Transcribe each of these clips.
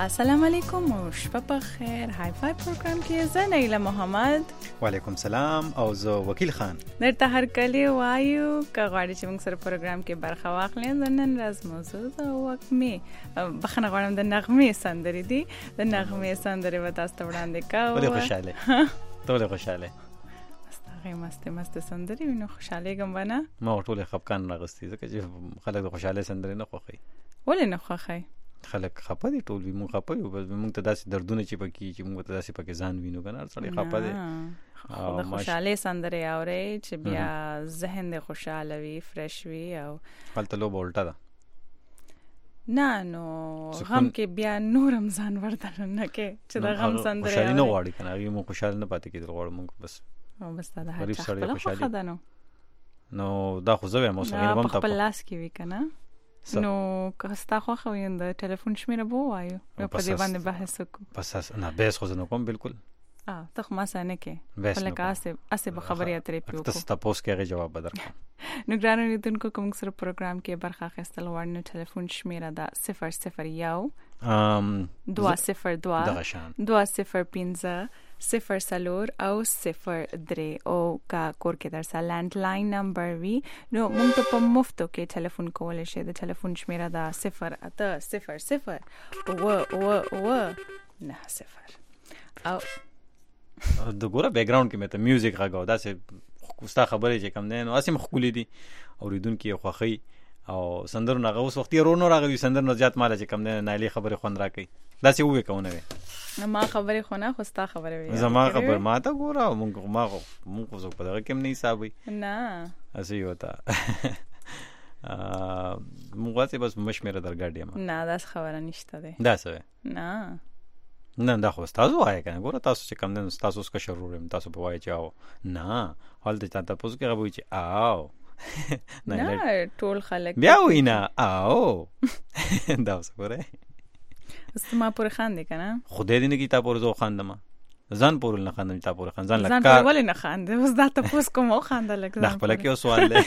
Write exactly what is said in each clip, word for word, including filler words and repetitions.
السلام علیکم او شپه په خیر. های فای پروګرام کې زه نیله محمد. وعلیکم سلام او زه وکیل خان. درته هر کله وایو که غواړئ چې موږ سره پروګرام کې برخه واخلئ. د نن ورځ موضوع د وږمې بخښنه غواړم د نغمې سندرې دي. د نغمې سندرې به تاسو ته وړاندې کوو. ولې خوشحاله ټولې خوشحاله هغې مستې مستې سندرې وي نو خوشحالېږم به نه. ما ټولې خفګان راغستې ځکه چې خلک د خوشحالۍ سندرې نه خوښوي. ولې نه خوښوي؟ خلک خپه دي ټول وي، مونږ خپه یو، بس مونږ ته داسې دردونه چې پکې چې مونږ ته داسې پکې ځان وینو که نه، هر سړی خپه دی. د خوشحالۍ سندرې اورئ چې بیا ذهن دې خوشحاله وي، فرش وي. او هلته لوبه الټه ده نه، نو غم کې بیا نور هم ځان ورته نه کې چې د غم سندرې خوشحالي نه غواړي که نه، هغې مونږ خوشحاله نه پاتې کېدل غواړو مونږ. بس بس دا د هر چا خپله خوښه ده. نو نو دا خو زه وایم اوس هغې نه به هم په خپل لاس کې وي که نه. نو که ستا خوښه وي د ټلیفون شمېره به ووایو، په دې باندې بحث وکړو. بس نه بحث خو زه نه کوم بالکل. ته خو ما سره نه کې، خو لکه هسې به خبرې اترې پرې وکړو. ته تپوس کې هغې جواب به درکړم. نو ګرانو لیدونکو که موږ سره پروګرام کې برخه اخیستل غواړئ نو ټلیفون شمېره ده صفر صفر یو دوه صفر دوه دوه صفر پنځه صفر څلور او صفر درې. او که کور کې در سره لینډ لاین نمبر وي نو موږ ته په مفتو کې ټلیفون کولی شئ. د ټلیفون شمېره ده صفر اته صفر صفر اوه اوه اوه نه صفر. او د ګوره بیک ګراوند کې مې ته میوزیک غږاو، داسې ستا خبرې چې کوم دی نو هسې مې ښکلي دي، اورېدونکي یې خوښوي او سندرو نه هغه اوس وختي رو نور راغلي سندر نه زیات ماله چې کوم دی نایلې خبرې خوند راکوي. داسې ووې که ونه وې ما خبرې خو نه، خو ستا خبرې وې. زما خبر ما ته ګوره مونږ ما خو مونږ خو څوک په دغه کې هم نه حساب وي نه هسې یې وته مونږ هسې بس مشمېره درګډ یم. نه داسې خبره نشته دی. داسې وې نه نه دا خو ستاسو وایه که نه. ګوره تاسو چې کوم دی نو ستاسو اوس کشر ورور یم، تاسو به وایئ چې او نه هلته چا تپوس کې هغه به وایي چې او نه ټول خلک بیا وایي نه او دا اوس ګوره اوس ته ما پورې خاندې که نه. خدای دې نه کړي تا پورې زه وخاندم، ځان پورې نه خاندم چې تا پورې خاندم. ځان ځان پورې ولې نه خاندې؟ اوس دا تپوس کوم وخانده لږ دا خپله کې یو سوال دی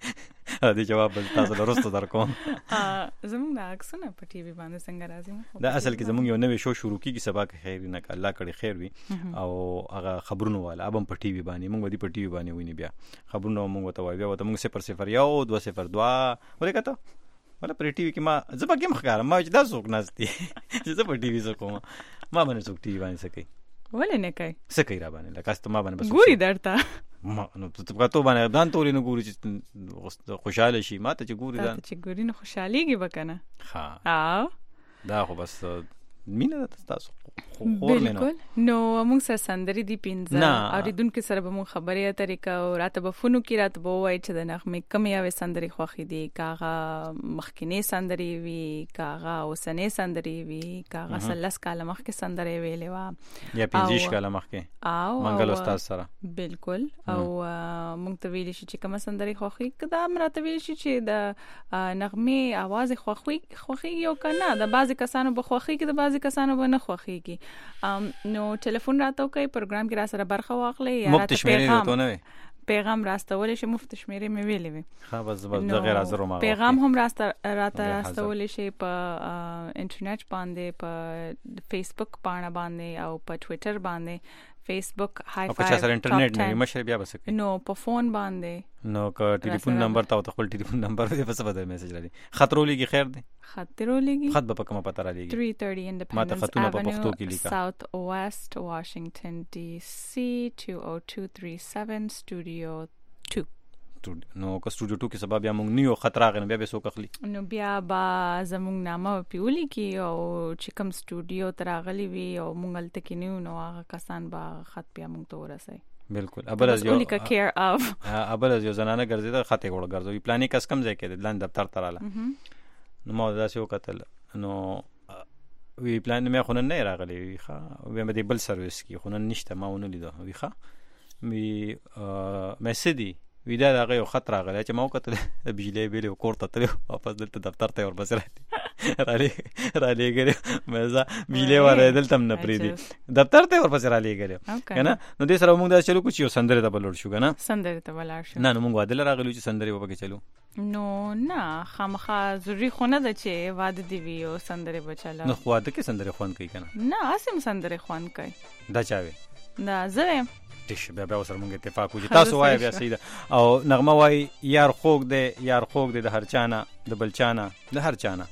دې جواب به تاسو له وروسته در کوم. زموږ دا عکسونه په ټي وي باندې څنګه راځي؟ دا اصل کې زموږ یو نوی شو شروع کېږي سبا که خیر وي نه که الله کړی خیر وي، او هغه خبرونه والا اب هم په ټي وي باندې موږ به دې په ټي وي باندې ویني. بیا خبرونه موږ ورته وایو، بیا ورته موږ صفر صفر یو دوه صفر دوه ولې که ته ولا پر ټي وي کې ما زه پکې هم ښکارم، ما چې دا څوک ناست دي چې زه په ټي وي څه کوم، ما باندې څوک ټي وي باندې څه کوي؟ ولې نه کوي؟ څه کوي را باندې لکه ته ما باندې بس ګوري درته نو ته تو باندې ځان ته ولې نه ګوري چې خوشحاله شي؟ ما ته چې ګوري ځان چې ګوري نو خوشحالېږي به که نه. ها دا خو بس مینه ده تاسو خور مینه. بالکل. نو موږ سره سندرې دي پنځه، اورېدونکو سره به موږ خبرې اترې کوو. راته به فون وکړي، راته به ووایي چې د نغمې کومې یوې سندرې خوښې دي، که هغه مخکینۍ سندرې وي، که هغه اوسنۍ سندرې وي، که هغه څه لس کاله مخکې سندرې ویلې وه یا پنځه کاله مخکې او منګل استاد سره. بالکل. او موږ ته ویلی شي چې کومه سندرې خوښوي، که دا هم راته ویلی شي چې د نغمې اواز یې خوښېږي او که نه. د بعضې کسانو به خوښېږي، د بعضې کسانو به نه خوښېږي. نو ټلیفون راته وکړئ، پروګرام کې را سره برخه واخلئ، یا مفت شمېرې راته نه وي پیغام راستولی شي. مفت شمېرې مې ویلې وي. ښه بس بس د غیر حاضر ما پیغام هم راته راستولی شي په انټرنیټ باندې، په فیسبوک پاڼه باندې او په ټویټر باندې. فیسبوک های او که چا سره انټرنیټ نه وي مشر بیا به څه کوي؟ نو په فون باندې نو که ټلیفون نمبر ته خپل ټلیفون نمبر دی په څه به میسج راځي؟ خط رولیږي؟ خیر دی خط رولیږي. خط به په کومه پته رالیږي؟ تhree thirty Independence Avenue, South West Washington D C two oh two three seven Studio two. نو که سټوډیو ټو کې سبا بیا موږ نیو خط راغی نو بیا به څوک اخلي؟ نو بیا به زموږ نامه پې ولیکي او چې کوم سټوډیو ته راغلی وي او موږ هلته کې نیو نو هغه کسان به خط بیا موږ ته ورسوي. بالکل. ابل از یو کیر اف ابل از یو زنانه ګرځېده خط یې وړه ګرځوي پلانې کس کم ځای کې دی لاندې دفتر ته راله نو ما داسې وکتل نو وی پلان مې خو نن نه راغلی وي ښه ویم به دې بل سرویس کې خو نن نشته ما ونه لیده وي ښه وی مې څه دي وی دا دغه یو خط راغلی چې ما وکتل د بجلۍ بیل یو کور ته تللی واپس دلته دفتر ته ورپسې رالې رالېږلی مې زه بجلۍ والا دلته هم نه پرېږدي دفتر ته ورپسې رالېږلی که نه نو دې سره موږ داسې چلو کړو چې یو سندرې ته به لاړ شو که نه سندرې ته به لاړ شو نه نو موږ واده له راغلو چې سندرې به پکې چلو نو نه خامخا ضروري خو نه ده چې واده دی وي او سندره بچاله. نو واده کې سندره خوان کوي کنه؟ نه اسیم سندره خوان کوي. دا چاوي؟ دا زه تش بیا بیا سره مونږ اتفاق وکړو. تاسو وایي بیا سیده او نغمه وایي یار خوګ دی یار خوګ دی د هر چانه د بل چانه د هر چانه.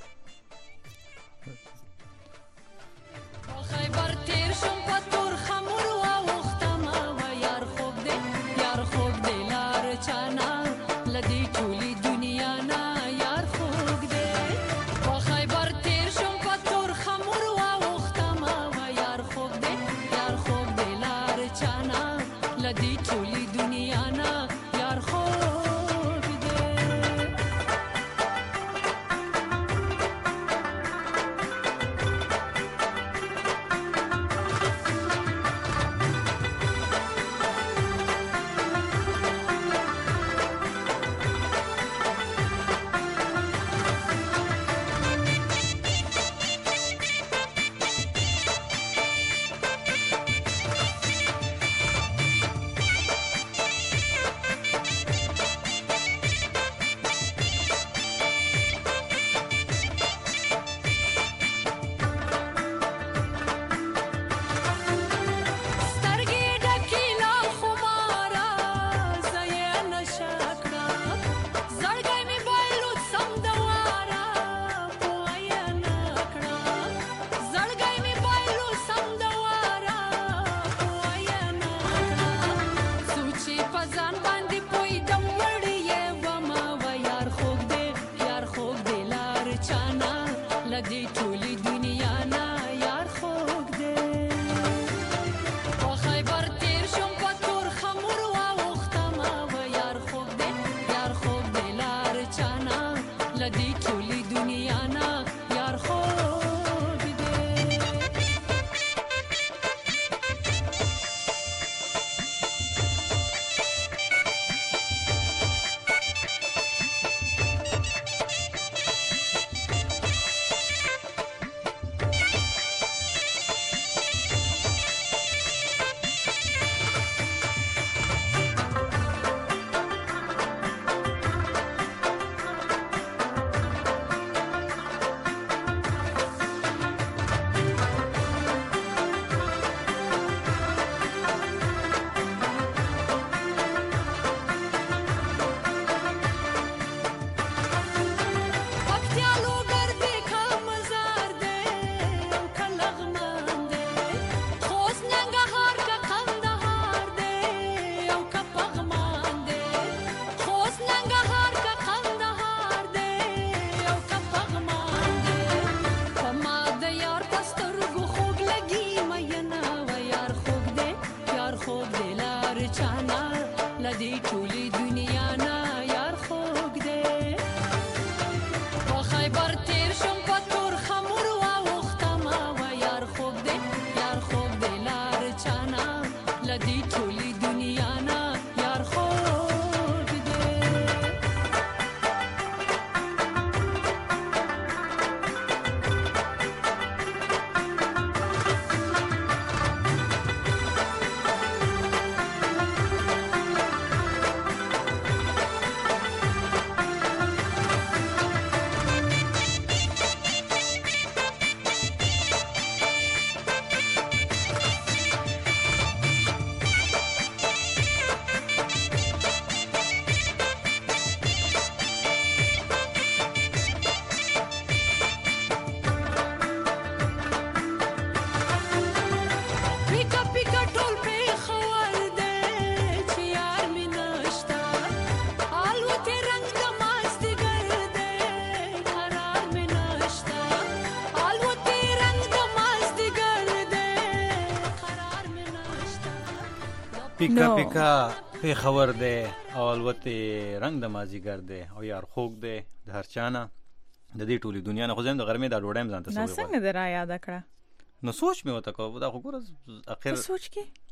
پیکا پیکا په خبر ده او الوته رنگ د مازیګر ده او یار خوګ ده د هر چانه د دې ټولي دنیا نه خو زم د غرمې د ډوډۍ ځان ته سوچ څنګه درا یاد کړه نو سوچ مې وته کو دا خو ګور اخر سوچ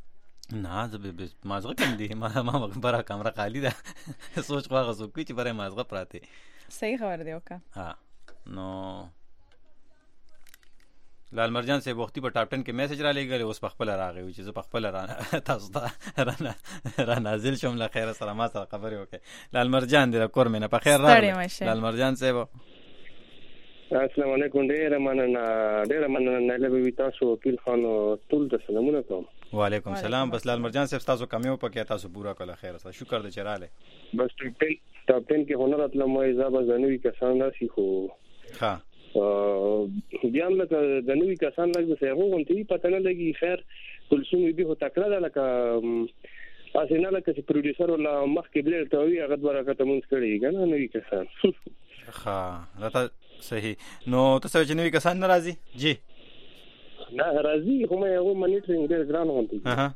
کې نه زه مازغه کم دي ما ما برا کیمرا خالی ده سوچ خو هغه سوچ چې برای مازغه پراته صحیح خبر دی وکا ها نو لال مرجان صاحب وختي په ټاپ ټن کې میسج را لېږلی، اوس په خپله راغی چې زه په خپله را تاسو ته را نازل شوم. له خیره سره ما سره خبرې وکړې. لال مرجان دی د کور مې نه په خیر راغلی. لال مرجان صاحب السلام علیکم. ډېره مننه ډېره مننه نایله بیبي، تاسو وکیل خان ټول ته سلامونه کوم. وعلیکم سلام. بس لال مرجان صاحب تاسو کمی وپکې تاسو پورا کړه. خیر سره شکر دې چې راغلی. بس ټاپ ټن ټاپ ټن کې هنر اتلم وای زابه زنوي کسان راشي خو ها بیا هم لکه د نوي کسان لږ د هغو غونډې پته نه لګي. خیر کلثوم بیبي خو تکړه ده، لکه هسې نه لکه چې پروډیوسر ولا مخکې بلې ته وي هغه دوه رکعته مونځ کړی که نه نوي کسان. ښه راته صحیح. نو ته څه چې نوي کسان نه راځي؟ جی نه راځي، خو مې هغو منیټرینګ ډېر ګران غونډې.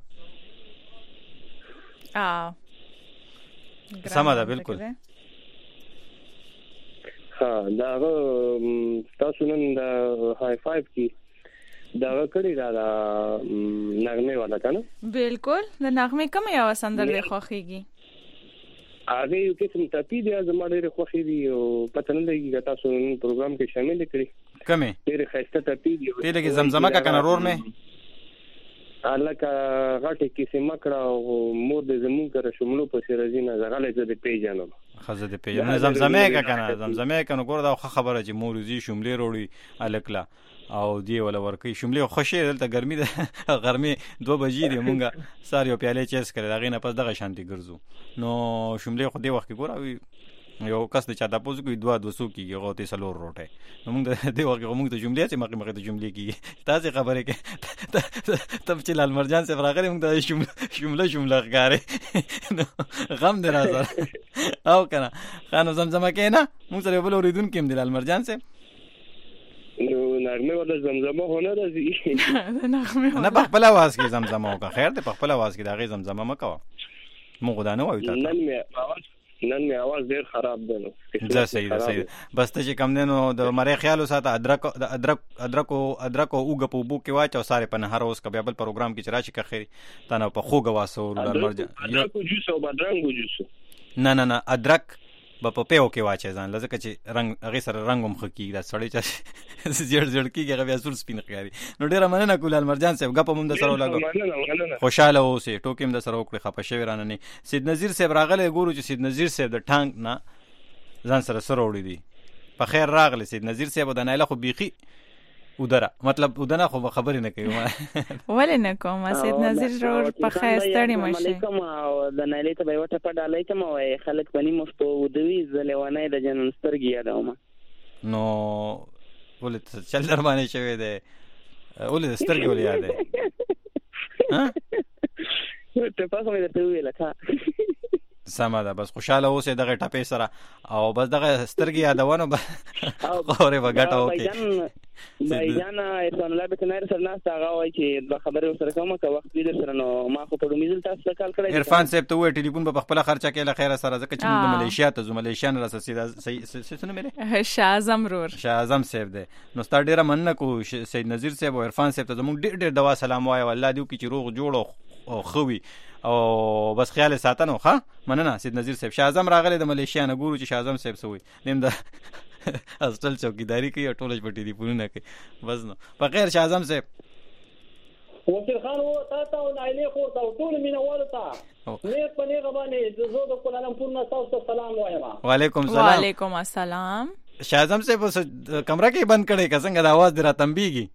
سمه ده بالکل. ها دا تاسو نن د های فایو کې دا کړی دا نغمه والا کنه؟ بالکل. د نغمه کوم یو سندر دی خوخیږي؟ هغه یو قسم ټاپی دی زما ډېر خوښي دی او پته نه لګي چې تاسو نن پروګرام کې شامل کړی. کومه؟ ډېر ښایسته ټاپی دی. ته لګي زمزمه کا کنه رور مې الکه غټه کې سیمه کړه او مور د زمون کړه شملو په سرزینه زغله زده پیژنم. خزه د پیژنم زمزمه کا کنه زمزمه کنه ګور دا خبره چې مورزي شملې وروړي الکلا او دی ولا ورکی شملې خوشي دلته ګرمي ده ګرمي دو بجې دی مونږه سار یو پیاله چیس کړی دا غینه پس دغه شانتي ګرځو. نو شملې خو دی وخت کې ګور یو کس د چا د پوز کوي دوا دوسو کیږي غوته سلور روټه. نو موږ د دې وخت موږ ته جملې چې مخه مخه د جملې کیږي تاسو خبره کې تب چې لال مرجان سے راغلي موږ د شمله شمله غاره غم درا سره او کنه خانو زمزمه کې نه موږ سره بل اوریدون کې د لال مرجان سے نو نغمه ولا زمزمه هونه راځي نغمه نه په خپل आवाज کې زمزمه وکړه. خیر ته په خپل आवाज کې دا غي زمزمه مکو موږ دا نه وایو تاسو نن مې आवाज نن مې आवाज ډېر خراب ده. نو دا صحیح ده صحیح. بس ته چې کم دنو د مری خیال وساته ادرک د ادرک ادرک او ادرک او اوګه په بو کې واچو ساره په نهار اوس کبه بل پروګرام کې چرای چې خیر تنه په خوګه واسو لال مرجان ادرک او جوس او بادرنګ او جوس نه نه نه ادرک په پیو کې واچي ځان لزکه چې رنگ هغه سره رنگوم خکی دا سړی چې زیړ زیړ کیږي هغه بیا سور سپین ښکاري. نو ډیره مننه کولال مرجان صاحب غپ مونږ سره ولاګو خوشاله اوسه ټوکیم د سره وکړي خپه شوی رانه نه. سید نذیر صاحب راغله ګورو چې سید نذیر صاحب د ټانک نه ځان سره سره وړي دي. په خیر راغله سید نذیر صاحب د نایله خو بيخي ودره مطلب ودنه خو خبرې نه کوي ولې نه کوم. سید نذیر ور په خیر ستړي مشه کوم او د نایلې ته به وټه په ډالای کوم او خلک پني مفتو ودوي زلوانه د جنن سترګي یادوم. نو ولې چل در باندې شوی دی ولې سترګي ولې یاد دی ها ته په کومه درته ویل کا سمه ده. بس خوشاله اوسه دغه ټپې سره او بس دغه سترګي یادونه خوري وګټه اوکي. بایجان احسان الله به تنار سره نه هغه وای چې د خبرو سره کومه کا وخت دې سره نو ما خو په میزل تاسو کال کړی. عرفان صاحب ته وې ټلیفون په خپل خرچه کې له خیره سره ځکه چې موږ ملیشیا ته زو ملیشیا نه راسه سیده څه څه نه مې شاه اعظم رور شاه اعظم صاحب دې نو ستاره ډیره مننه کو سید نذیر صاحب او عرفان صاحب ته زموږ ډیر ډیر دوا سلام وای والله دې کی چې روغ جوړ او خوي او بس خیال ساتنو. ها مننه سید نذیر صاحب. شاه اعظم راغله د ملیشیا نه ګورو چې شاه اعظم صاحب سوي نیم د اصل چوکیداری کوي او ټولج پټی دی پونه کوي. بس نو په خیر شاه اعظم صاحب وکیل خان و تا ته او نایلې خور ته ټول مینه ورته نه پنه غبانه زو د کولالمپور نه تاسو سلام وایم. وعلیکم السلام. وعلیکم السلام. شاه اعظم صاحب کمره کې بند کړي که څنګه د आवाज درا تنبیږي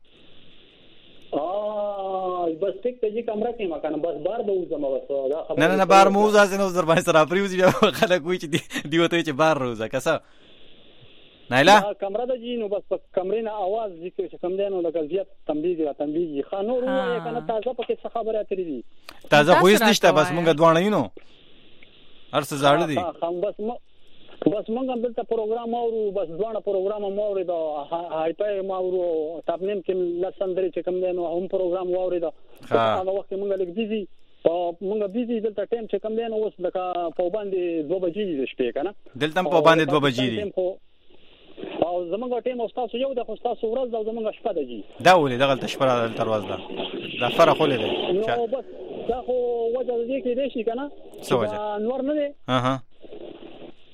بس ټیک ته جی کمره کې ما کنه بس بار به وځم بس دا خبر نه نه بار مو ځه نو در باندې سره پریوځي خلک وایي چې دی وته چې بار روزه کسا نایلا کمره د جی نو بس کمرې نه आवाज ذکر چې کم دی نو لکه زیات تنبیه تنبیه خانو روه کنه تازه پکې څه خبره اترې دي تازه خو هیڅ نشته بس مونږ دوانه یو نو ارڅ زاړه دي خام بس بس مونږ هم دلته پروګرام اورو بس دوانه پروګرام مو اورید هاي پای مو اورو تابنیم کې لسندري چې کم دی نو هم پروګرام اورید هغه وخت مونږ لیک بيزي او مونږ بيزي دلته ټایم چې کم دی نو اوس لکه په باندې دوه بجې دي شپې کنه دلته په باندې دوه بجې دي او زمونږ ټیم او تاسو یو د خو تاسو ورځ او زمونږ شپه د جی دا ولې دغه تشپره د ترواز ده دا فرق ولې دی نو بس دا خو وجه دې کې دی شي کنه څه وجه نور نه دی اها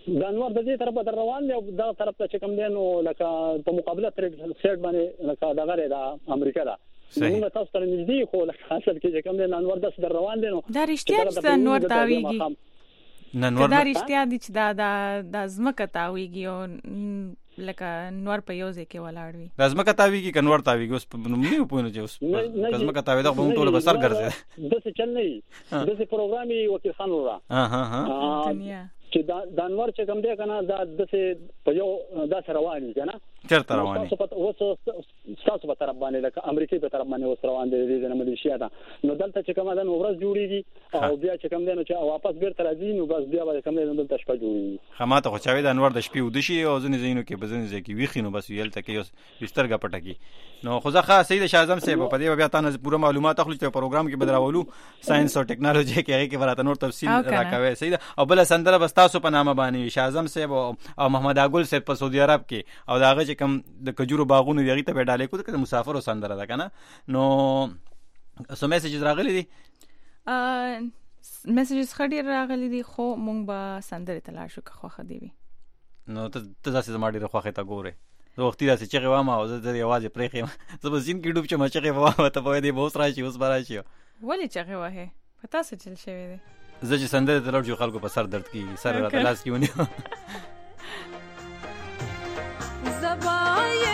د انور د دې طرف در روان دی او دا طرف ته چې کوم دی نو لکه په مقابله ټریډ سیټ باندې لکه دغه د امریکا دا موږ تاسو ته نږدې خو لکه اصل کې چې کوم دی انور د در روان دی نو دا رښتیا چې انور تاویږي ننور دا رښتیا دي چې دا د ځمکه تاویږي او لکه نور په یو ځای کې ولاړ وي د ځمکه تاویږي کنور تاویږي اوس په نومونی په نه چې اوس ځمکه تاوي دا په ټول بسر ګرځي د څه چل نه د څه پروګرامي وکیل خان ورا ها ها ها دنیا چې دا د انور چې کوم دی کنه دا د څه په یو دا سره روان دي کنه چرته روان دي اوس تاسو په طرف باندې لکه امریکای په طرف باندې اوس روان دي د ملیشیا دا نو دلته چې کومه د ورځ جوړیږي او بیا چې کوم دی نو چې واپس بیرته راځي نو بس بیا به کوم دی دلته شپه جوړیږي خماته خو چاوي د انور د شپې ود شي او ځنې زینو کې بزنې ځکه ویخي نو بس ویل تکي اوس بسترګه پټکی نو خو ځکه سید شاعظم صاحب په دې بیا تاسو پوره معلومات اخلو چې پروګرام کې بدراولو ساينس او ټیکنالوژي کې هغه کې ورته نور تفصیل راکوي سید او بل سندره بس تاسو په نامه باندې شاعظم صاحب او محمد اګل صاحب په سعودي عرب کې او داغه چې کوم د کجورو باغونو دیغه ته په ډالې کو د مسافر سندره ده کنه نو سو میسیجز راغلي دي ا میسیجز خډیر راغلي دي خو مونږ به سندره تلاش وکړو خو خدي وي نو ته ته ځکه زما ډیره خوخه تا ګوره زه وختي راځي چې غوامه او زه د یوازې پرېخم زه به زین کې ډوب چې ما چې غوامه ته په دې بوس راشي اوس براشي ولی چې غواه پتا څه چل شوی دی زه چې سندره تلور جو خلکو په سر درد کیږي سر راته لاس کیونی زبای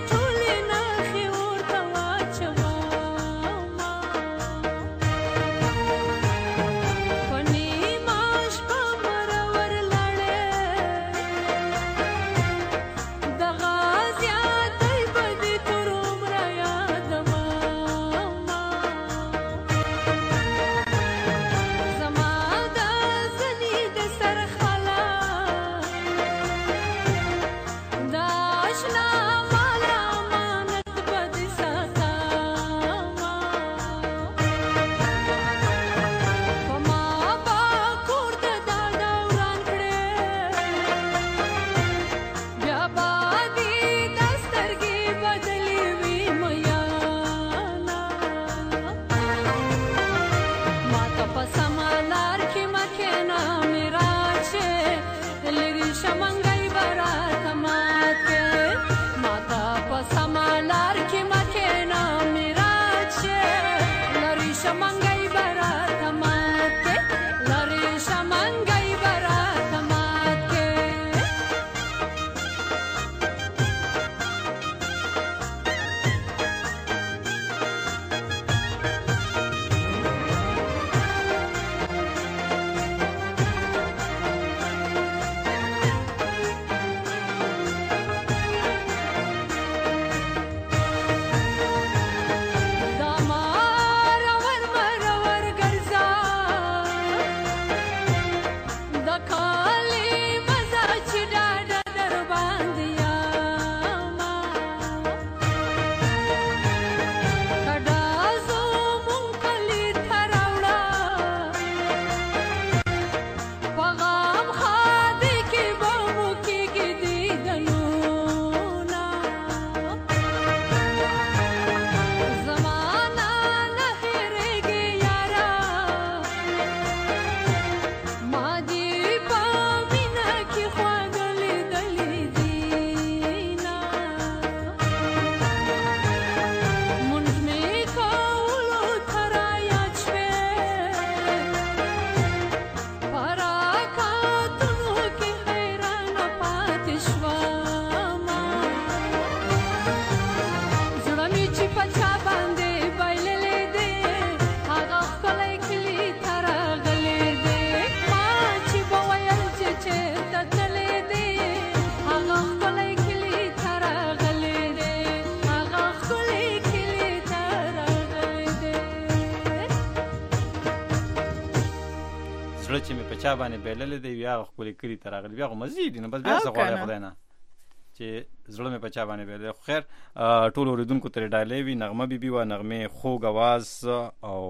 چې مې په چا باندې بیللې دی بیا خپل کلی ته راغلی بیا خو مزید نه بس بیا څه غواړي خدای نه چې زړه مې په چا باندې بیللې خو خیر ټول اوریدونکو ته ډالې وی نغمه بیبي و نغمه خوږ आवाज او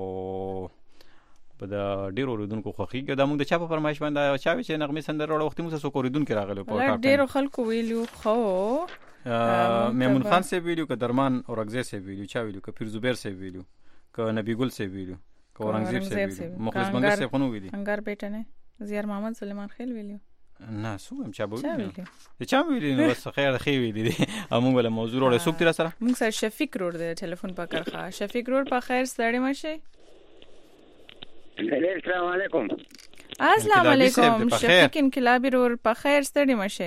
په د ډیرو اوریدونکو خوخیږي دا موږ د چا په فرمایش باندې چا چې نغمه سندره وروړه وخت موږ څه اوریدونکو راغلو په ټاپ ډیرو خلکو ویلو خو میمون خان سے ویلو ک درمان اورنګزیب سے ویلو چا ویلو ک پیر زبیر سے ویلو ک نبی ګل سے ویلو ک اورنګزیب سے ویلو مخلص بنگس سے خونو ویلی انګار بیٹا نے زیار محمد سلیمان خیل ویلو نه سوم چا بولی چا بولی نو بس خیر خی ویلی دی موږ له موضوع وروړې سوک تر سره موږ سره شفیق روړ د ټلیفون په کرخه شفیق روړ په خیر ستړي مشه السلام علیکم السلام علیکم شفیق انقلابی روړ په خیر ستړي مشه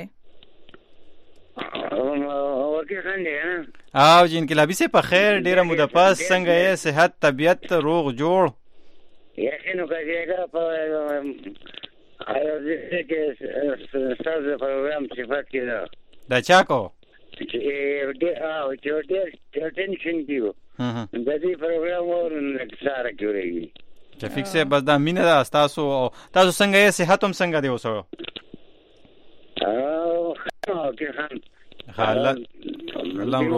ورکی خنده او جی انقلابی سے په خیر ډیره موده پس څنګه یې صحت طبیعت روغ جوړ یقینو کېږي په آیا دې کې ستاسو پروګرام صفات کې دا چا کو چې دې او چې دې ټینشن دیو د دې پروګرام ورن سره کوي شفیق سے بس دا مینه دا تاسو تاسو څنګه یې صحت هم څنګه دی اوسه او اوکې خان حالت الله امر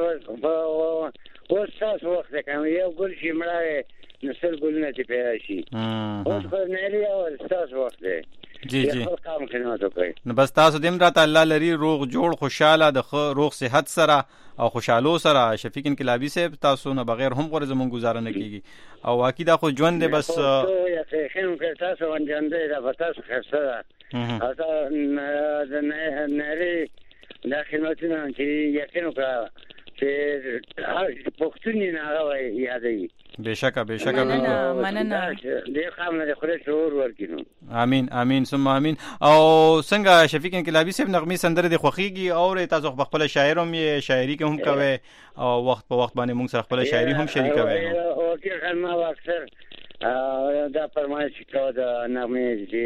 او تاسو وخت کوم یو ګل شي مړای نسل ګلونه چې پیدا شي اوس خو نه لري او تاسو وخت دی جی جی کام خدمت وکړي نو بس تاسو دیم راته الله لري روغ جوړ خوشاله د روغ صحت سره او خوشالو سره شفیق انقلابی صاحب تاسو نه بغیر هم غوړ زمون گزاره نه کیږي او واقعي دا خو ژوند دی بس یقین که تاسو انجام دی دا تاسو خسته او دا نه نری دا خدمتونه چې یقین که چې پښتوني نه هغه یادوي بشکه بشکه مننه مننه دې قام نه خوري شعور ورکینو امين امين ثم امين او څنګه شفیق انقلابی صاحب نغمه سندره د خوخيږي او تاسو خپل شاعر هم یې شاعري کوم کوي او وخت په وخت باندې موږ سره خپل شاعري هم شریکوي او کې خدمت اکثر دا فرمایش کوي د نغمه دي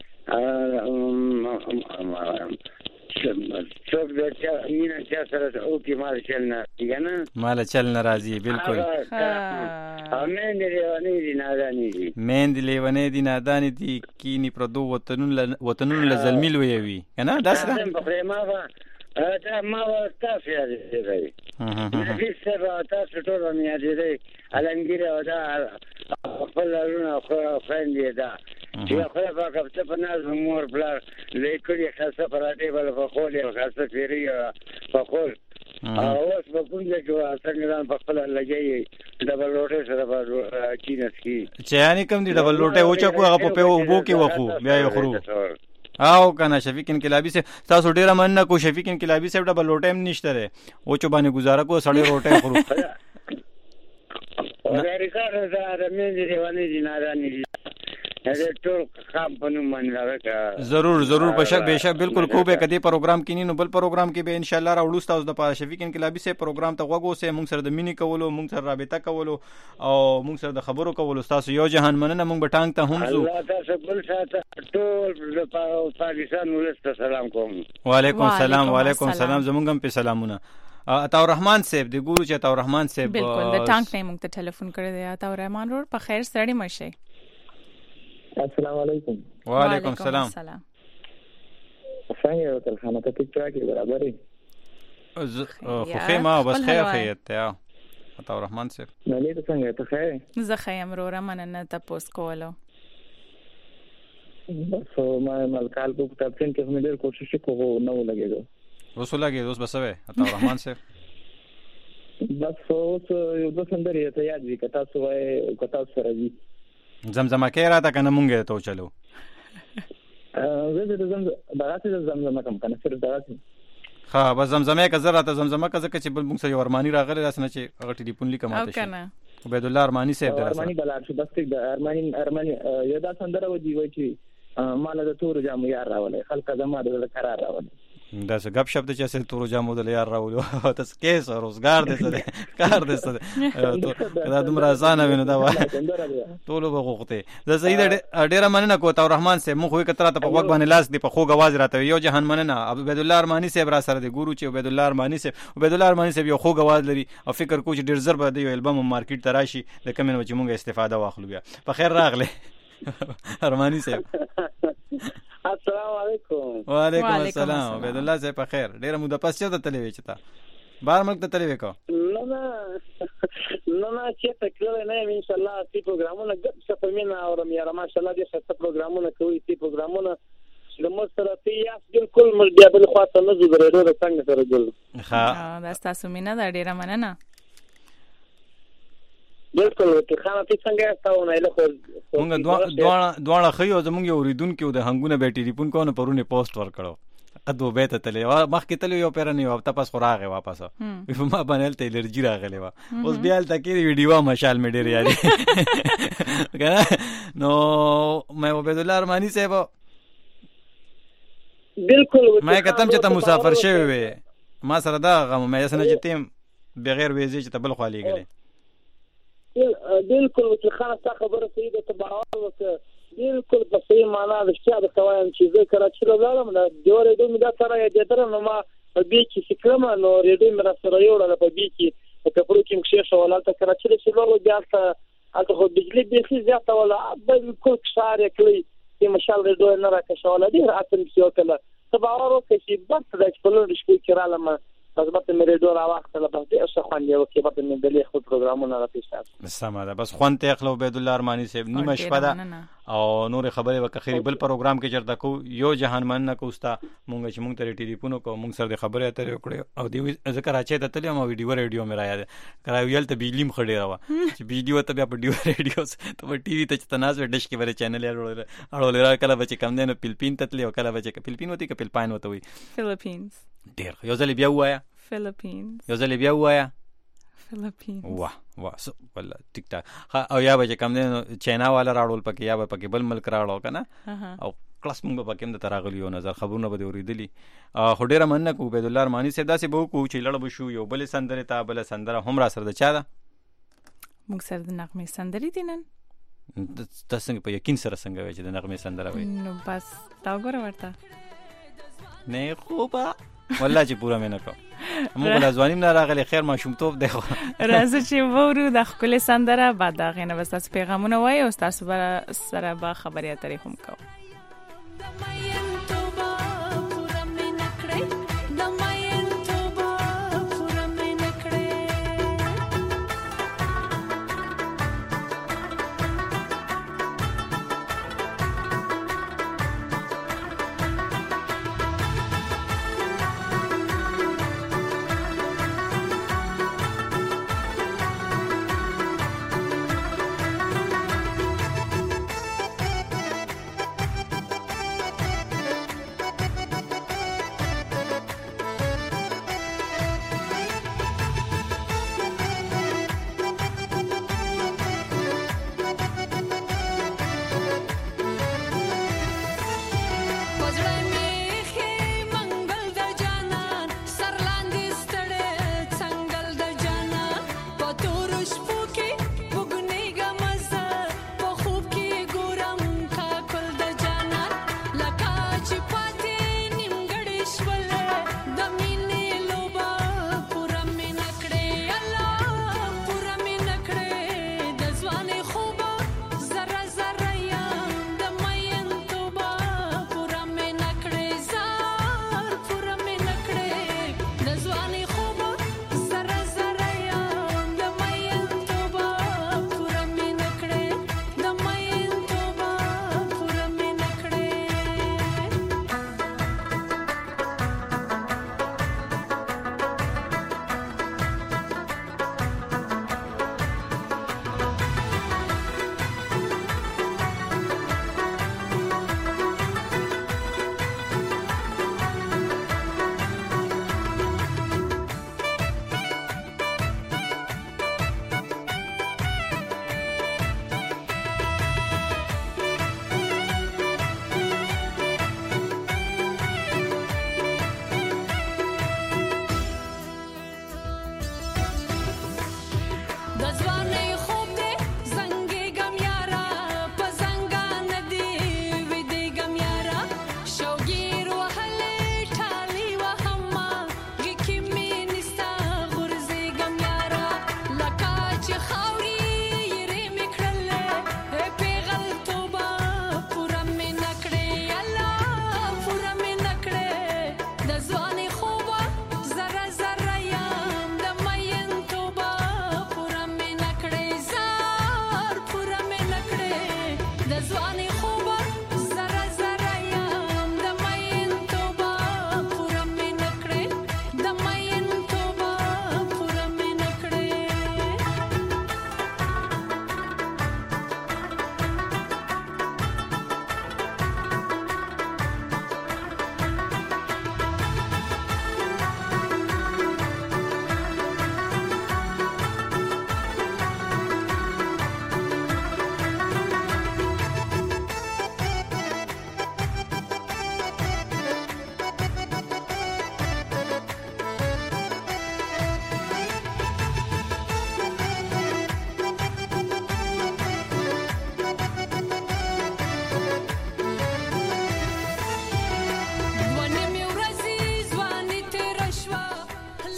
څوک د چا مینا چا سره او کې مال چل نه دیګنه مال چل ناراضي بالکل او مې نه لیوانې دي نادانې دي مې نه لیوانې دي نادانې دي کینی پردو وطنون وطنون ل زلمیل وي کنه دا سره ما وا دا ما وا تاسو یې دی نه هیڅ څه تاسو ټول مې یادې دی الانګره ودا خپل لرونه خو خويندې ده چې خو په کپته په ناز مور بلار لیکلي خاصه پراټې بل په خول یو خاصه پیری په خول اوس په کوم ځای کې څنګه په خپل لګي ډبل روټه سره په چینس کې چې یعنی کوم دی ډبل روټه او چې هغه په وبو کې وخو بیا یې خرو او کنه شفیق انقلابی سے تاسو ډیره مننه کو شفیق انقلابی سے ډبل روټه هم نشته ره او چې باندې گزاره کو سړی روټه خرو اورېکا زاره مې دې ونه دي نارانه دي ټول خام پنو من راکا ضرور ضرور بشک بشک بالکل کو به کدی پروګرام کینی نو بل پروګرام کې به ان شاء الله راوړو تاسو د پاره شفیق انقلابی سے پروګرام ته وګو سه مونږ سره د مینی کولو مونږ سره رابطه کولو او مونږ سره د خبرو کولو تاسو یو جهان مننه مونږ به ټانګ ته هم زو الله تاسو بل ساته ټول پاکستان ولست سلام کوم وعلیکم السلام وعلیکم السلام زمونږ هم په سلامونه عطا الرحمن صاحب د ګورو چې عطا الرحمن صاحب بالکل د ټانګ نه مونږ ته ټلیفون کړی دی عطا الرحمن روړ په خیر ستړي مشه السلام علیکم وعلیکم السلام څنګه یو تل خانه ته ټیک ټاک برابرې خو خیمه بس خیر خیت ته عطا الرحمن صاحب نه دې څنګه ته خیر زه خیم روره مننه تاسو کولو بس ما ملکال کو کتابچن کې هم ډېر کوشش کوو نو لګېدو اوس لګې اوس بسوي عطا الرحمن صاحب بس اوس یو د سندري ته یاد وی کتا سو وای کتا سره وی زمزمه کې را تا کنه مونږه ته چلو زه د زمزمه دغه زمزمه کم کنه صرف دغه ها بس زمزمه که زره ته زمزمه که زکه چې بل مونږ سره ارمانی راغلی راس نه چې هغه ټلیفون لیکم ماته شي عبد الله ارمانی صاحب درسه ارمانی بلار شو بس د ارمانی ارمانی یو دا سندره و دی وای چې مال د تور جام یار راولې خلک زما د قرار راولې دا څه غب شپ د چې سره تور جامو د یار راولو تاسو کیس روزګار دې څه کار دې څه دا دومره ځانه ویني دا ټول وګوخته زه سید ډیر مننه کو عطا الرحمن سے مخ وي کتره ته په وګ باندې لاس دی په خوګ आवाज راته یو جهان مننه عبد الله ارمانی صاحب را سره دی ګورو چې عبد الله ارمانی صاحب عبد الله ارمانی صاحب یو خوګ आवाज لري او فکر کو چې ډیر زر به دی البم مارکیټ تراشي د کمن و چې مونږه استفاده واخلو بیا په خیر راغله ارمانی صاحب السلام علیکم وعلیکم السلام عبد الله صاحب په خیر ډیر مو د پس چې د تلوي چتا بار ملک ته تلوي کو نه نه نه نه چې تکلل نه ان شاء الله تی پروګرامونه ګپ څه پمنه او مې ما شاء الله دې څه پروګرامونه کوي تی پروګرامونه د مستر تی یاس بالکل مل بیا بل خاطر نه زبرېدو د څنګه سره ګل ها دا تاسو مینه دا ډیره مننه بالکل ته خانه ته څنګه تاسو نه له خو مونږ دوه دوه خيو زمونږ یو ریدونکو د هنګونه به ټلیفون کو نه پرونه پوسټ ور کړو ادو به ته تلې مخکې تلې یو پیرنی او تاسو خوراغه واپس په ما باندې ته الرجی راغلی و اوس بیا تل کې ویډیو مشال مې ډیر یاري کنه نو مې عبد الله ارمانی صاحب بالکل مې کتم چې ته مسافر شوی وې ما سره دا غو مې سره چې تیم بغیر ویزه چې تبل خالي غلې بالکل چې خاصه خبره سیده تبعال وکړه بالکل په صحیح معنا د شته د قوایم چې زه کراچي لاله نه جوړې دوه مدا سره یې دتر نو ما به چې فکرم نو ریډي مې را سره یو ډول په بي کې په کپړو کې مخشه شو ولالته کراچي له شلو ځاته اته خو بجلی به خي ځاته ولا بالکل ښار کلی چې مشال ریډو نه راکښه ولا دې راتم چې وکړه تباورو کې چې بس د خپل رښتې کړه ما لازمت مې ریډو را وخت له باندې اوسه خوان یو کې په دې دلې خو پروګرامونه را پیښه سمه ده بس خوان ته خلو عبد الله ارمانی صاحب نیمه شپه ده او نور خبره وکخري بل پروګرام کې چرته کو یو جهان من نه کوستا مونږ چې مونږ ته ټلیفون کو مونږ سره د خبره اترې وکړو او دی ذکر اچي ته تلې ما ویډیو ریډیو مې را یاد کراو یل ته بجلی مخ ډیر وا چې بجلی وته بیا په ډیو ریډیو ته په ټي وي ته تناز ډش کې ور چینل اړول اړول را کله بچ کم نه فلپین ته تلې او کله بچ فلپین وتی ک فلپاین وته وي فلپینز ډیر یو ځل بیا وایا فلپینز یو ځل بیا وایا فلپینز واه واه سو والله ټیک ټاک او یا به کم نه چاینا والا راړول پکې یا به پکې بل ملک راړو کنه او کلاس مونږ پکې هم د تراغلیو نظر خبرونه به اوریدلی خو ډیره مننه کو عبد الله ارمانی صاحب داسې به کو چې لړ بشو یو بل سندره تا بل سندره هم را سره د چا ده موږ سره د نغمه سندري دینن تاسو څنګه په یقین سره څنګه وای چې د نغمه سندره وای نو بس تا وګوره ورته نه خوبه والله چې پورا مې نه کو موږ لازوانیم نه راغلی خیر ما شومتوب دی خو راځه چې وورو د خپل سندره بعد دا غنه بس تاسو پیغامونه وای او تاسو سره به خبرې اترې هم کوو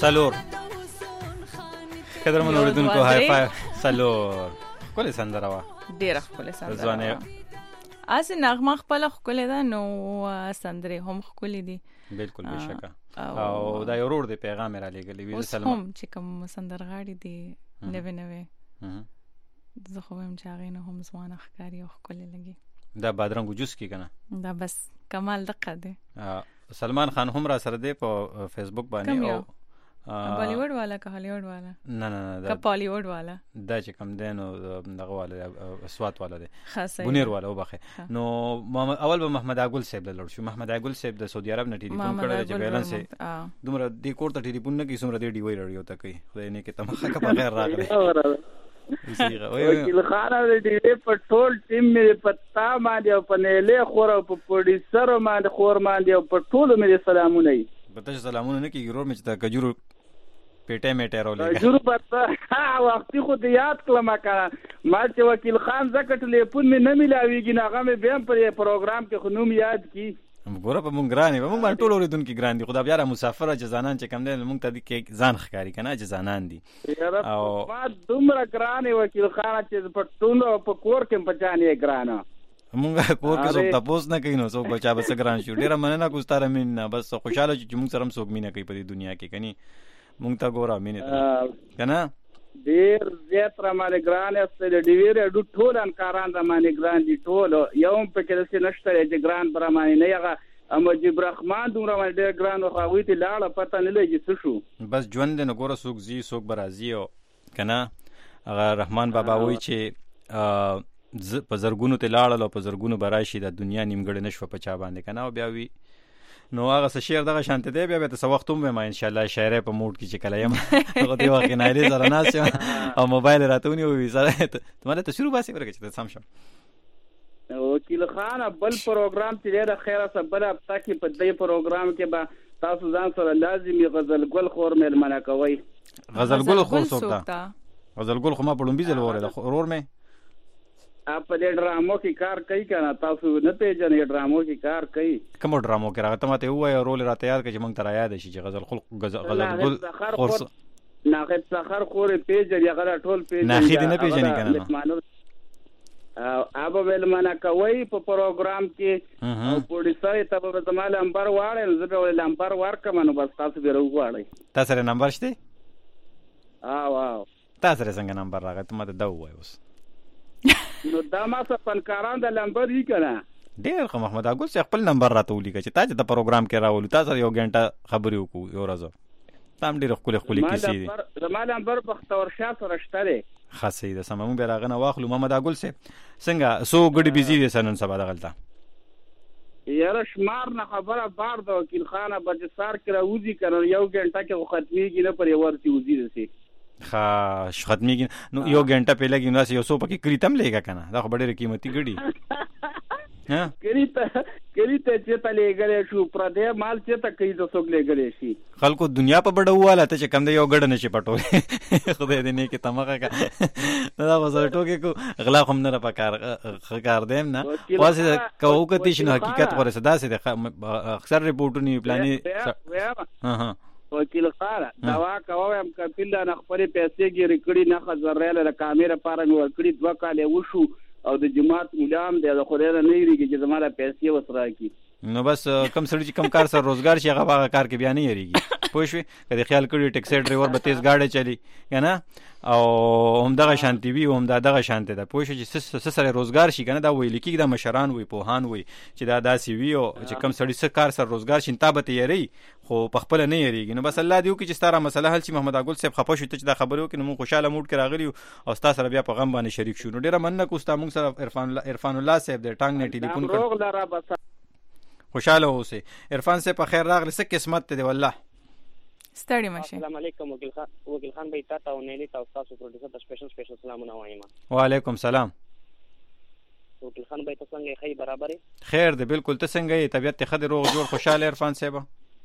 سلور قدر من اوریدونکو های فای سلور کله سندره وا ډیره کله سندره ځوانه اس نغمه خپل خپل ده نو سندره هم خپل دي بالکل بشکه او دا یو ور دی پیغام را لګلی وی سلام هم چې کوم سندرغاړي دي نوې نوې زه خو هم چاغینه هم ځوانه ښکاری او خپل لګي دا بادرنګ جوس کی کنه دا بس کمال دقه دی سلمان خان هم را سره دی په فیسبوک باندې او بالی ووډ والا که هالی ووډ والا نه نه نه که پالی ووډ والا دا چې کم دی نو دغه والا سوات والا دی خاصه بونیر والا وبخه نو اول به محمد اګل صاحب لړ شو محمد اګل صاحب د سعودي عرب نه ټلیفون کړی چې بیلانس دومره د کوړه ټلیفون نه کی سمره دی ډی وای رادیو ته کوي خدای نه کې تمخه کا بغیر راغلی وکیل خان او د ډی په ټول ټیم مې پتا باندې او په نه خور او په پروډوسر باندې خور باندې او په ټول مې سلامونه ای بته سلامونه نه کی ګرور مې چې تا کجورو پیټه میټه رولې کجورو پتا ها وختي خو دې یاد کړم کړه ما چې وکیل خان زکه ټلیفون مې نه ملاویږي ناغه مې بهم پر پروګرام کې خنوم یاد کی ګوره په مونږ ګرانې په مونږ باندې ټول اوریدونکو ګران دي خدا بیا مسافر چې ځانان چې کم دي مونږ ته دي کې ځان ښکاری کنه چې ځانان دي او ما دومره ګرانې وکیل خان چې په ټول په کور کې پچانې ګرانه مونږه کور کې څوک تاسو نه کوي نو څوک بچا بس ګران شو ډیره مننه کوستاره مين بس خوشاله چې مونږ سره څوک مين کوي په دې دنیا کې کني مونږ ته ګوره مين کنه ډیر زیات را باندې ګران است د ډیویر د ټول انکاران را باندې ګران دي ټول یوم په کې څه نشته چې ګران پر باندې نه یغه امجیب رحمان دومره باندې ډیر ګران او خوي ته لاړه پته نه لګي څه شو بس ژوند نه ګوره څوک زی څوک برازي او کنه هغه رحمان بابا وای چې په زرګونو ته لاړل او په زرګونو براشي د دنیا نیمګړې نشو په چا باندې کنه او بیا وی نو هغه څه شعر دغه شانته دی بیا به تاسو وخت هم ما ان شاء الله شاعر په موډ کې چې کله یم هغه دی وخت نه لري زره ناس او موبایل راتونی وي زره ته مله ته شروع باسي ورکه چې سم شم وکیل خان بل پروګرام چې ډیره خیره سبل اپ تاکي په دې پروګرام کې به تاسو ځان سره لازمي غزل ګل خور مې منع کوي غزل ګل خور سوکتا غزل ګل خو ما په لومبي ځل وره ورور مې اپ دې ډرامو کې کار کوي کنه تاسو نه پیژنې ډرامو کې کار کوي کوم ډرامو کې راغته ماته وای رول را تیار کړي مونږ تر یاد شي چې غزل خلق غزل ګل خور ناقد سحر خور پیژنې هغه ټول پیژنې نه خې نه پیژنې کنه او ابا ول منا کوي په پروګرام کې او پروډوسر ته په زماله نمبر واړل زه ول نمبر ورکم نو بس تاسو به وروغواړئ تاسو سره نمبر شته اه واو تاسو سره څنګه نمبر راغی ته ماته دا وای اوس نو دا ما څه فنکاران د نمبر یې کړه ډېر خو محمد اګل څخه خپل نمبر راته ولیکه چې تاسو د پروګرام کې راولو تاسو یو غنټه خبرې وکړو یو ورځ تام ډېر خپل خپل کیسې دي زما نمبر بختور شاه سره شته خاصه ده سمون به راغنه واخلو محمد اګل څخه څنګه سو ګډي بيزي دي سنن سبا دغلطه یاره شمار نه خبره بار د وکیل خانه بجسار کرا وځي کنه یو غنټه کې ختميږي نه پر ورتي وځي دي خا ختميږي نو یو غنټه په لګي نو یو سو پکې کریتم لګا کنه دا خبره ډېره قیمتي ګډي ها کریته کریته چې ته لګلې شو پر دې مال چې ته کوي د څوک لګلې شي خلکو دنیا په بډواله ته چې کم دی یو ګډ نشي پټول خدای دې نه کې تمغه کا دا وزر ټوکې کو غلا هم نه پکار خکار دیم نه واسه کو کتی شنو حقیقت غره صدا سي اکثر ریپورټونه پلاني ها ها وکیل خان دوا کوم کپیل نه خپل پیسې ګری کړي نه خزرېله د کیمرا پاره نو کړي دوه کاله وشو او د جماعت ملام د خدای نه یریږي چې زموږه پیسې وسره کی نو بس کم سړي چې کم کار سره روزګار شي هغه کار کې بیا نه یریږي پوه شو کله خیال کړی ټیکسي ډرایور به تیز گاډي چلی کنه او هم دغه شانتی وي هم دغه شانته ده پوه شو چې سره روزګار شي کنه دا ویل کېږي د مشران وي پوهان وي چې دا داسي وي او چې کم سړي سره کار سره روزګار شي تابته یری خو په خپل نه یریږي نو بس الله دې وکړي چې ستاره مسله حل شي محمد اګل صاحب خپه شو ته چې دا خبرو کې نو خوشاله موډ کې راغلی او تاسو سره بیا په غم باندې شریک شو نو ډیره مننه کوستا موږ سره عرفان عرفان الله صاحب د ټانګ نه ټلیفون کړ خوشاله اوسه عرفان صاحب په خیر راغلی څه قسمت ته دی والله ستړي مشه السلام علیکم وکیل خان وکیل خان به تاسو او نیلی تاسو تاسو پروډوسر ته سپیشل سپیشل سلامونه وایم وعلیکم سلام وکیل خان به تاسو څنګه خی برابر خیر دی بالکل ته څنګه یې طبيعت ته خدای روغ جوړ خوشاله عرفان صاحب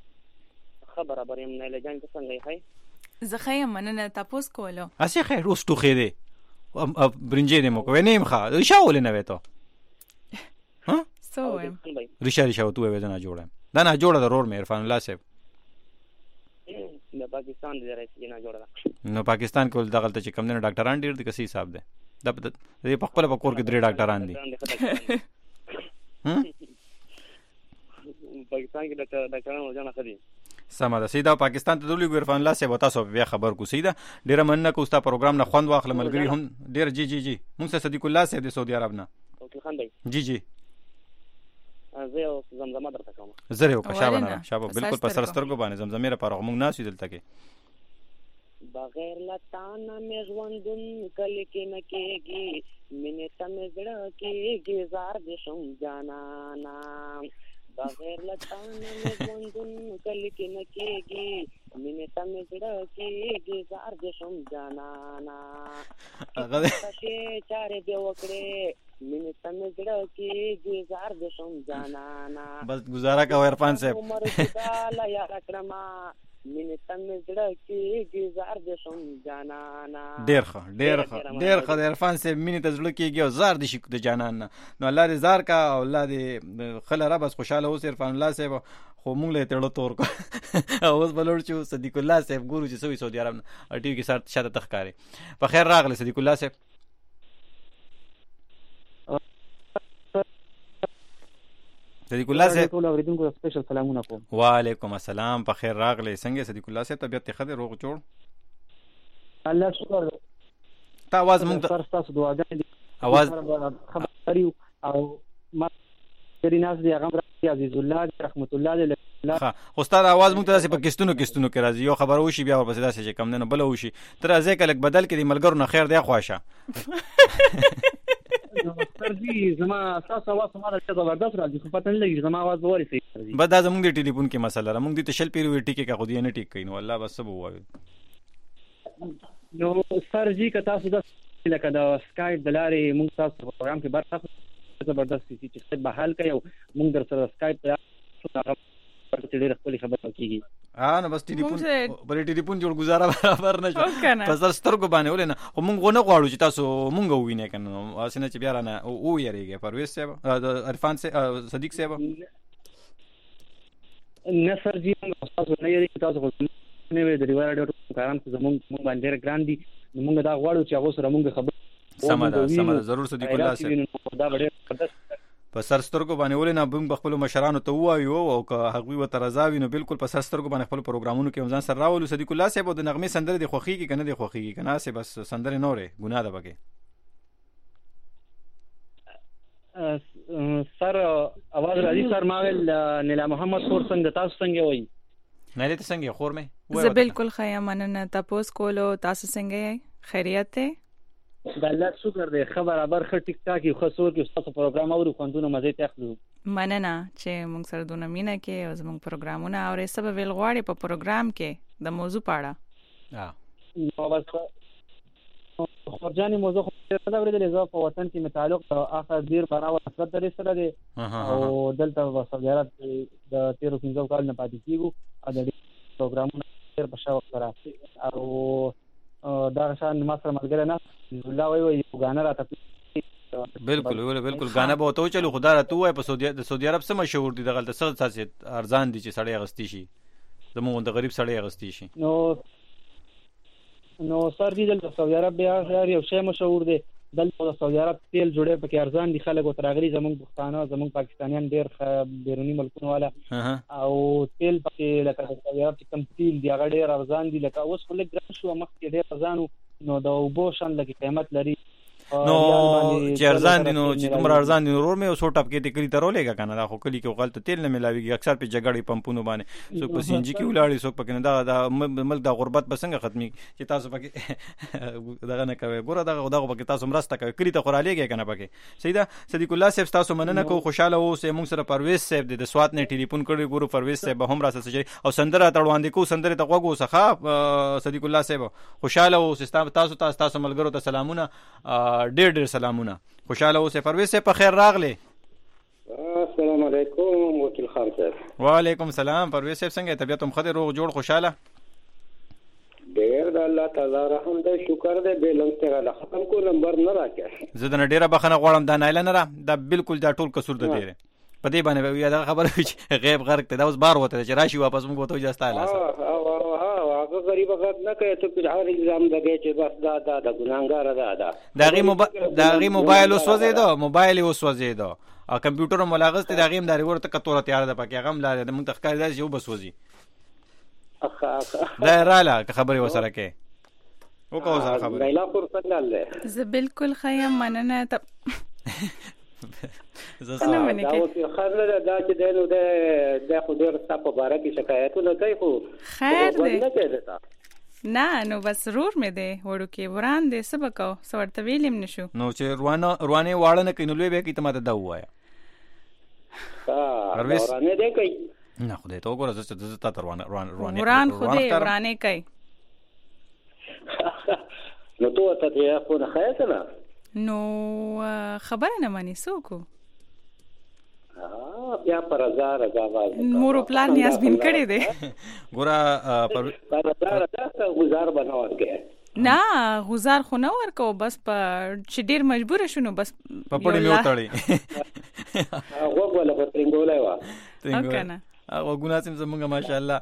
خبر برابر یم نیلی جان ته څنګه خی زه خیم مننه تاسو کولو اسی خیر اوس تو خیره برنجې دې مو کوي نیم ښه شاول نه وته ها سو ریشه ریشه تو وې نه جوړم دا نه جوړه ضرور مې عرفان الله صاحب د پاکستان د رئیس جنا جوړه نو پاکستان کې دغه ته چې کم نه ډاکټران ډیر دي کسي حساب ده د دې په خپل په کور کې درې ډاکټران دي پاکستان کې ډاکټر ډاکټران ورځنه خدي سمه ده سیدا پاکستان ته دولي ګورفان الله سه وتا سو بیا خبر کو سیدا ډیر مننه کو ستا پروګرام نه خوند واخله ملګری هم ډیر جی جی جی موږ سره صدیق الله سه د سعودي عرب نه اوکي خان بھائی جی جی زه او زمزمه درته کوم زه یو کا شابه شابه بالکل په سرسترګو باندې زمزمه لپاره موږ ناسو دلته کې بغیر لتانا مې ژوندون کلی کې نه کېږي مینې ته مې زړه کېږي زار دې شم جانانا بغیر لتانا مې ژوندون کلی کې نه کېږي مینې ته مې زړه کېږي زار دې شم جانانا کښې چارې دې وکړې مینې ته مې زړه کېږي زار دې شم جانانا بس گزاره کوه عرفان صاحب عمر جدا یاره کړمه مینې ته مې زړه کېږي زار دې شم جانانا ډېر ښه ډېر ښه ډېر ښه د عرفان صاحب مینې ته زړه کېږي او زار دې شي د جانان نه نو الله دې زار کا او الله دې خله را بس خوشحاله اوس عرفان الله صاحب خو موږ له تړو تور کو اوس بلور چې صدیق الله صاحب ګورو چې سوي سعودي عرب نه ټي وي کې سات شاته تخکاری په خیر راغله صدیق الله صاحب صدیق الله صاحب ټول اوریدونکو سپیشل سلامونه کوم وعلیکم السلام په خیر راغله څنګه صدیق الله صاحب طبيعت خدای روغ جوړ الله شکر تا आवाज مونږ ته تاسو دعاګانې आवाज خبري او ما دریناز دی هغه عزیز الله رحمت الله علیه ها استاد आवाज مونږ ته په کیستونو کیستونو کې راځي یو خبر وشي بیا ورپسې داسې چې کم نه بل وشي تر ازه کلک بدل کې دی ملګرو نه خیر دی خواشه سرجی زما تاسو आवाज سماره څه زبردست راځي خو پته نه لګي زما आवाज به ورسي بس دا زموږ د ټلیفون کې مسله را موږ د تشل پیرو ټیکې کا خو دی نه ټیک کین والله بس سب وایو نو سرجی که تاسو د لکه د سکایپ د لارې موږ تاسو پروګرام کې برخه زبردست دي چې به حل کوي موږ در سره سکایپ ته ورته ډېر خپل خبره کیږي ها نو بس ټلیفون بل ټلیفون جوړ گزاره برابر نشو پس سترګو باندې ولنه خو موږ غو نه غواړو چې تاسو موږ وینې کنه اسنه چې بیا رانه او یریږي پرویز صاحب عرفان صاحب صدیق صاحب نصر جی تاسو نه یری تاسو نه وی د ریوار ډاټ کاران ته زموږ موږ باندې ګران دي موږ دا غواړو چې هغه سره موږ خبر سماده سماده ضرور صدیق الله صاحب دا ډېر په سرسترګو باندې ولې نه بم خپل مشرانو ته وایو او که هغوی وته رضاوي نو بالکل په سرسترګو باندې خپل پروګرامونو کې ځان سره راولو صدیق الله صاحب د نغمه سندره د خوخي کې کنه د خوخي کې کنه سه بس سندره نورې ګناه ده بګه سر اواز راځي سر ماول نیلا محمد خور څنګه تاسو څنګه وایي نه دې څنګه خور مې زه بالکل خیا مننه تاسو کولو تاسو څنګه یې خیریت ته د الله شکر دی خبر خبر خ ټیک ټاک یو خاصور کې تاسو پروګرام اورو خوندونه مزه ته اخلو مننه چې موږ سره دونه مینه کې او زموږ پروګرامونه اورې سبب ویل غواړي په پروګرام کې د موضوع پاړه ها نو بس خورجاني موضوع خو دا ورته لږه په وطن کې متعلق اخر ډیر براو اثر درې سره دی او دلته وسوجارت د تیرو پنځو کال نه پاتې کیږي او د پروګرامونو ډیر په شاو سره او دا شان ما سره ملګری نه الله وای وای غانا راته بالکل ویل بالکل غانا به تو چلو خدا را تو په سعودي د سعودي عرب سم مشهور دي دغه څه څه ارزان دي چې سړی غستی شي زموږ د غریب سړی غستی شي نو نو سر دي د سعودي عرب بیا یو شی مشهور دی دلته د سعودي عرب تیل جوړې پکې ارزان دي خلک وتراغلي زموږ پښتانه زموږ پاکستانیان ډېر بیرونی ملکونو والا او تیل پکې لکه د سعودي عرب کم تیل دی هغه ډېر ارزان دي لکه اوس خلک ګران شو مخ کې ډېر ارزانو نو د اوبو شان لکه قیمت لري نو چې ارزان دي نو چې تمر ارزان دي ورور مې اوس ټاپ کې ټیکري ترولېګا کنه دا خو کلی کې غلط تیل نه ملاويږي اکثر په جګړې پمپونو باندې څوک په سینجی کې ولاړی څوک پکې نه دا د ملک د غربت بسنګ ختمي چې تاسو پکې دغه نه کوي ګوره دغه دغه پکې تاسو مرسته کوي کلی ته خورالېږي کنه پکې سیدا صدیق الله صاحب تاسو مننه کو خوشاله اوسه موږ سره پرویز صاحب د سوات نه ټلیفون کړی ګورو پرویز صاحب هم را سره او سندره تړوان دي کو سندره ته وګو سخا صدیق الله صاحب خوشاله اوسه تاسو تاسو تاسو ملګرو ته سلامونه ډېر ډېر سلام خوشاله اوسه پرویز صاحب په خیر راغله السلام علیکم وکیل خان صاحب وعلیکم السلام پرویز صاحب څنګه طبيعت هم خدای روغ جوړ خوشاله ډېر د الله تعالی رحم دی شکر دی به لنګ ته ختم کو نمبر نه راکې زه د ډیره بخنه غواړم دا نایله نه را دا بالکل دا ټول قصور ده دی په دې باندې یا دا خبره غیب غرق ته دا اوس بار وته چې راشي واپس موږ وته جستا لاس ها ها هغه غریب غږ نه کوي ته په هر الزام دغه چې بس دا دا د ګناګار دا دا دغه موبایل دغه موبایل وسوځیدو موبایل وسوځیدو ا کمپیوټر ملاغز ته دغه هم دغه ورته کتوره تیار ده پکې هغه هم لاره د مونږ تخکار دی یو بسوځي اخا دا رااله خبري وسره کې وکاو سره خبري لیلا فرصت لاله زه بالکل خیم مننه ته زه سره دا او خبره دا چې دینو د د خو ډیر ستاسو په اړه کې شکایتونه کوي خو خیر دی نه کېده نه نو بس رور مې دی وړو کې وران دی سبقو سورته ویلم نشو نو چې روانه روانه واړه نه کینو لوي به کی ته ماته دا وایا ها ورانه دی کوي نه خدای ته وګوره زه چې زه تا روانه روانه وران خدای ورانه کوي نو تو ته ته خو نه خیاله نه نو خبره نه مانی سوکو ها بیا پر هزار هزار مور پلان نیاز بین کړي دي ګوره پر هزار هزار غزار بنور کې نه غزار خو نه ورکو بس په چې ډیر مجبور شونو بس په پړې مې وټړې هغه ولا په تنګولای وا تنګونه هغه ګناسم زمونږه ماشاءالله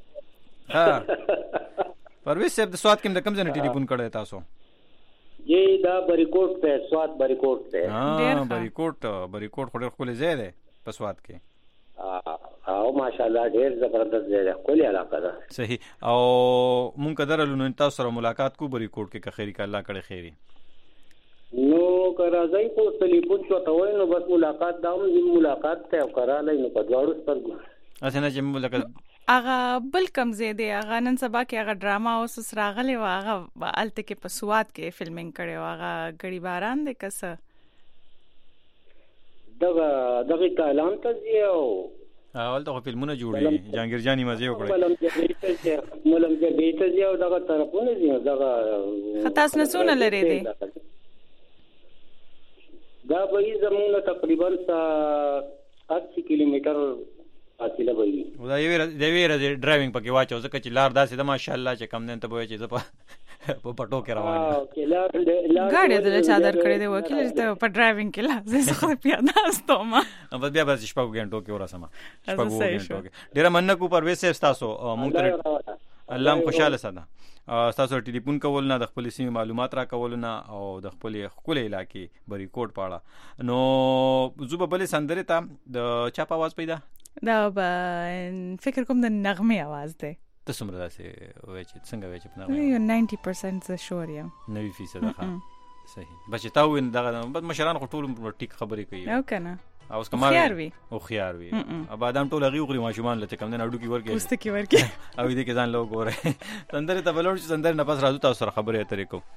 ها پرویز صاحب د سواد کې د کم ځنه ټلیفون کړی تاسو یی دا بریکوټ ته سواد بریکوټ ته ها بریکوټ بریکوټ خو ډېر خولې ځای دی په سواد کې او ماشاءالله ډېر زبردست دی خولې علاقه ده صحیح او مونږ کدرلو نو تاسو سره ملاقات کو بریکوټ کې که خیری ک الله کړه خیری نو کرازای په ټلیفون څو ته وای نو بس ملاقات داوم دې ملاقات ته کراله نو په دواړو سترګو اسنه چې ملاقات هغه بل کم زیاده هغه نن سبا کې هغه ډراما اوس سراغله واغه الته کې په سواد کې فلمینګ کړي واغه غړي باران دې کس دغه دغه کلام ته دیو اول ته فلمونه جوړي جهانگیر جانی مزه وکړي ملم دې ملم دې ته دیو دغه طرفونه دی دغه خطاس نه سونه لري دي دا به زمونه تقریبا اسی کیلومتر فاصله وي دا یو د ویره ډرایوینګ پکې واچو ځکه چې لار داسې د ماشاءالله چې کم نه ته وای چې زه په پټو کې روان یم ګاډي د چادر کړې دی وکیل چې په ډرایوینګ کې لا زه خو پیاده استوم بس بیا بس شپږ غنټو کې ورسمه شپږ غنټو کې ډیر مننه کو پرویز صاحب تاسو مونږ ته الله خوشاله ساده تاسو ټلیفون کول نه د خپل سیمه معلومات را کول نه او د خپل خپل علاقې بریکوټ پاړه نو زوبه بل سندره ته د چا په आवाज پیدا دا فکر کوم د نغمه आवाज ده ته څومره داسې وای چې څنګه وای چې په نغمه یو نوي پرسنټ ز شور یم نوي فیصد ښه صحیح بچ تا وین دغه بس مشران ټول ټیک خبرې کوي او کنه او اس کمال خيار وي او خيار وي اب ادم ټول غي غري ماشومان لته کم نه اډو کی ورکه پوسټ کی ورکه او دې کې ځان لو ګوره سندره ته بلور چې سندره نه پس راځو تاسو سره خبرې اترې کو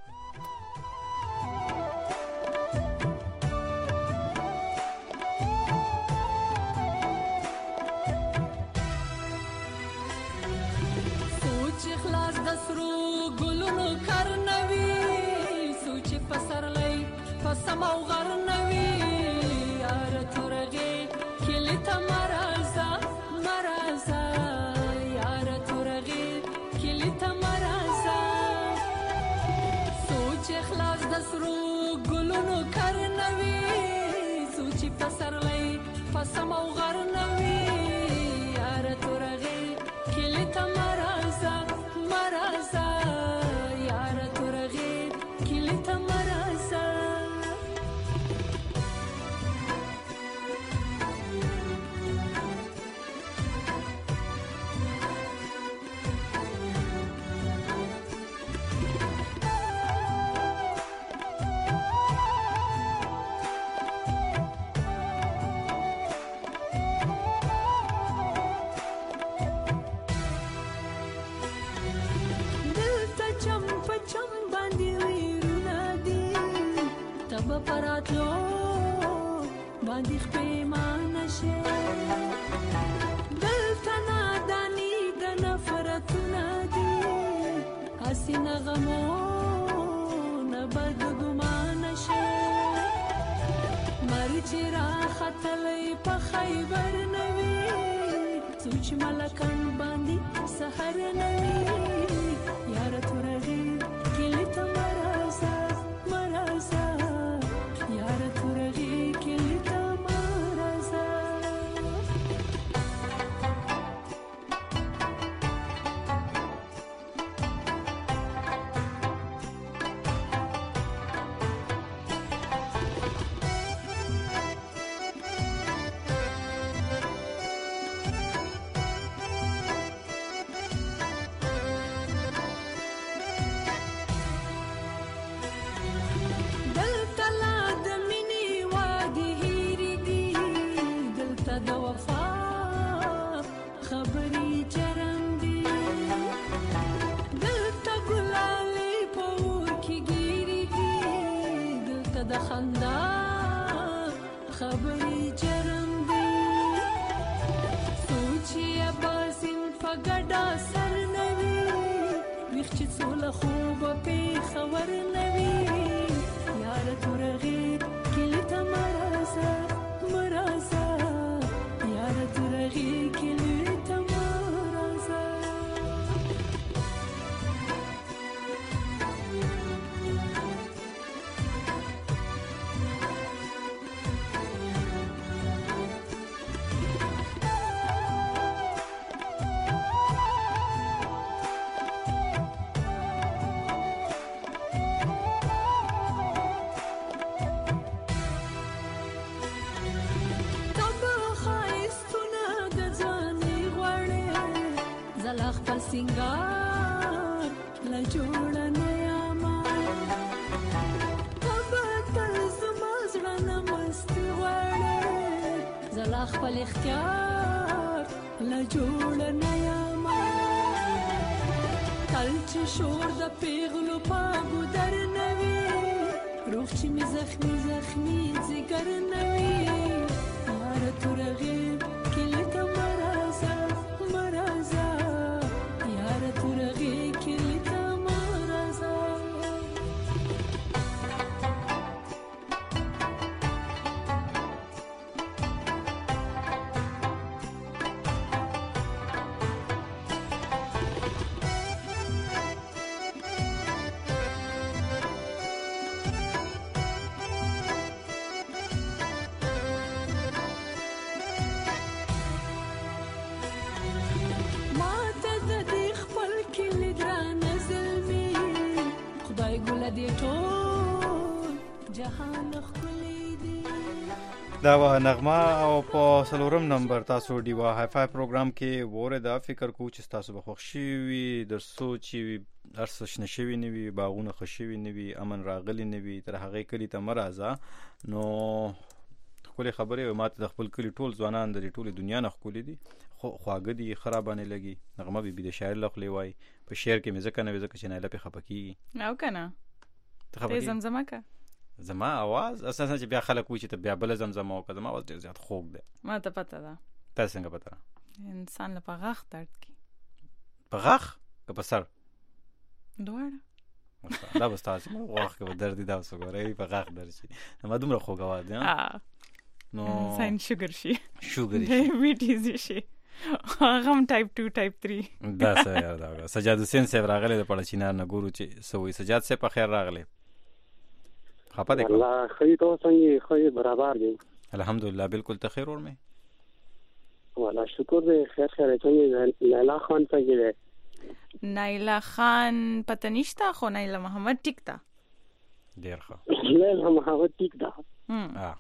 سماو غرنوي یار تورغي کلی ته مرزا مرزا یار تورغي کلی ته مرزا سوچ اخلاص د سرو ګلونو کرنوي سوچ پسرلي پسماو غرنوي یار تورغي کلی ته مرزا مرزا یار تورغي کلی ته مرزا پراتلو باندې خپېمانه شي دلته ناداني د نفرتونه دي هسې نغمونه بد ګمانه شي مر چې راختلی په خیبر نه وي سوچ ملکان باندې سحر نه وي یاره تورغي کلي ته مرزا مرزا یاره تورغي کلي ته مرزا خبرې جرم دی دلته ګلالې په اور کې ګیرې دي دلته د خندا خبرې جرم دی سوچ یې باسم په ګډا سر نه وي ویښ چې څو له خوبه پېښور نه وي یاره تورغې کلي ته مه راځه مه راځه یاره تورغې کلي ته مه راځه خپل سنگار لا جوړه نه یاما تبه تل زما زړه نه مستي غواړې زه لا خپل اختیار لا جوړه نه یاما تل چې شور د پیغلو په ګودر نه وي روح چې مې زخمي زخمي ځیګر نه وي یاره تورغې کلي ته مه راځه مه راځه تورغې کلي ته مه راځه دا و نغمه او په سلورم نمبر تاسو ډیوا های فای پروګرام کې وره دا فکر کو چې تاسو به خوښ شي در سوچ وي ارس شنشوي نه وي باغونه خوشوي نه وي امن راغلي نه وي تر هغه کلی ته مرزه نو خپل خبره ماته د خپل کلی ټول ځوانان د ټوله دنیا نه خولې دي خو خواګه دي خرابانه لګي نغمه بي بي د شاعر لخلې وای په شعر کې مې ځکه نه ځکه چې نه لپاره خپکی او کنه ته زمزمه کا زما आवाज اساسا چې بیا خلک وي چې ته بیا بل زمزمه او کزما आवाज ډیر زیات خوږ ده ما ته پته ده تاسو څنګه پته انسان له پغاخ درد کی پغاخ که په سر دوړه دا بس تاسو مو واخ کې درد دي دا وسګورې پغاخ درد شي ما دومره خوږ आवाज ده نو ساين شوګر شي شوګر شي ډایبټیز شي غم ټایپ ټو ټایپ تھری دا څه یاد دا سجاد حسین صاحب راغله د پړچینار نه ګورو چې سوې سجاد صاحب په خیر راغله خپه ده الله خیر تو څنګه خیر برابر دي الحمدلله بالکل ته خیر اور میں والله شکر دې خیر خیر ته نایلا خان څنګه ده نایلا خان پته نشته خو نایلا محمد ټیک تا ډیر ښه نایلا محمد ټیک دا ها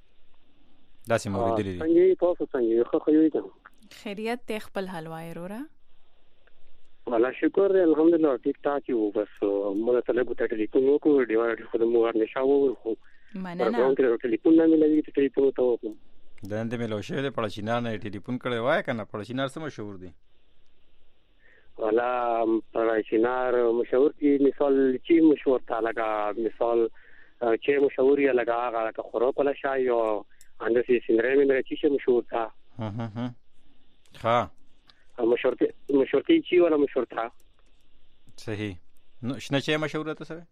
دا سیمه ورېدلې څنګه تاسو څنګه خو خو یې خیریت ته خپل حلوای وروره والله شکر الحمدلله ټیک ټاک یو بس موږ ته له ګوتې ټلیفون وکړو ډیوار خو د موږ نه شاو ورخو مننه نو ټلیفون نه ملي ته ټلیفون ته وکړو د اند ملو شه د پړچینار نه ټلیفون کړي وای کنه پړچینار سم مشهور دي والله پړچینار مشهور دي مثال چې مشهور تا لگا مثال چې مشهور یې لگا هغه کا خورو کله شای او اندسي سندره مې چې مشهور تا ها ها ها ها مشهورتي مشهورتي چی ولا مشهور تھا صحیح نو شنه چې مشهور ته سره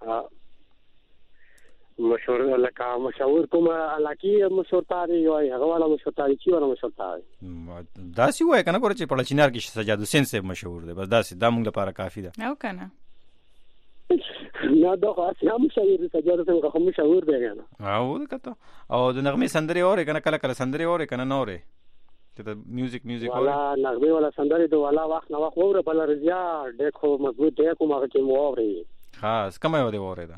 مشهور لکه مشهور کوم علاقه مشهور تاري وای هغه ولا مشهور تاري چی ولا مشهور تاري داسي وای کنه ګور چې په چینار کې سجاد حسین صاحب مشهور دی بس داسي دا موږ لپاره کافی ده او کنه نه دا خو هم مشهور سجاد حسین خو مشهور دی کنه او کته او د نغمه سندري اوري کنه کله کله سندري اوري کنه نوري ته میوزیک میوزیک والا نغمه والا سندري د والا وخت نو وخت وره بل رضا دیکھو مضبوط دی کومه کې مو اوري خاص کومه و دی اوري دا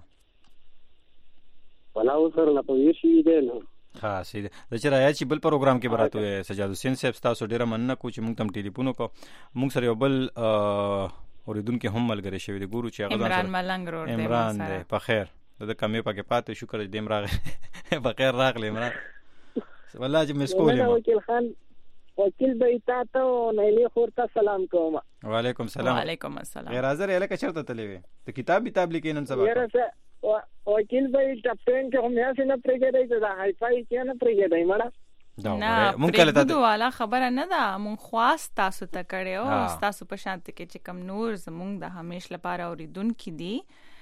والا اوسر نه پوي شي دی نو خاص دی د چې راځي چې بل پروګرام کې براتو سجاد حسین صاحب تاسو ډیره مننه کو چې موږ تم ټلیفون کو موږ سره یو بل اوریدونکو هم ملګری شوی دی ګورو چې هغه عمران ملنګ ور دی عمران دی په خیر د کمې پکې پاتې شکر دې مرغه په خیر راغلی عمران والله چې مسکول وکیل خان وکیل به تا ته نیلی خورته سلام کوم. وعلیکم سلام. وعلیکم السلام. غیر حاضر الکه چرته تللی وې ته کتاب کتاب لیکې نن سبا؟ یاره څه وکیل به ټپټین کې هم یاسې نه پرېږدی چې دا های فای کې نه پرېږدی مړه. نه پرېږدو والا خبره نه ده، مونږ خواست تاسو ته کړی او ستاسو په شانت کې چې کم نور زمونږ د همیش لپاره اوریدونکي دي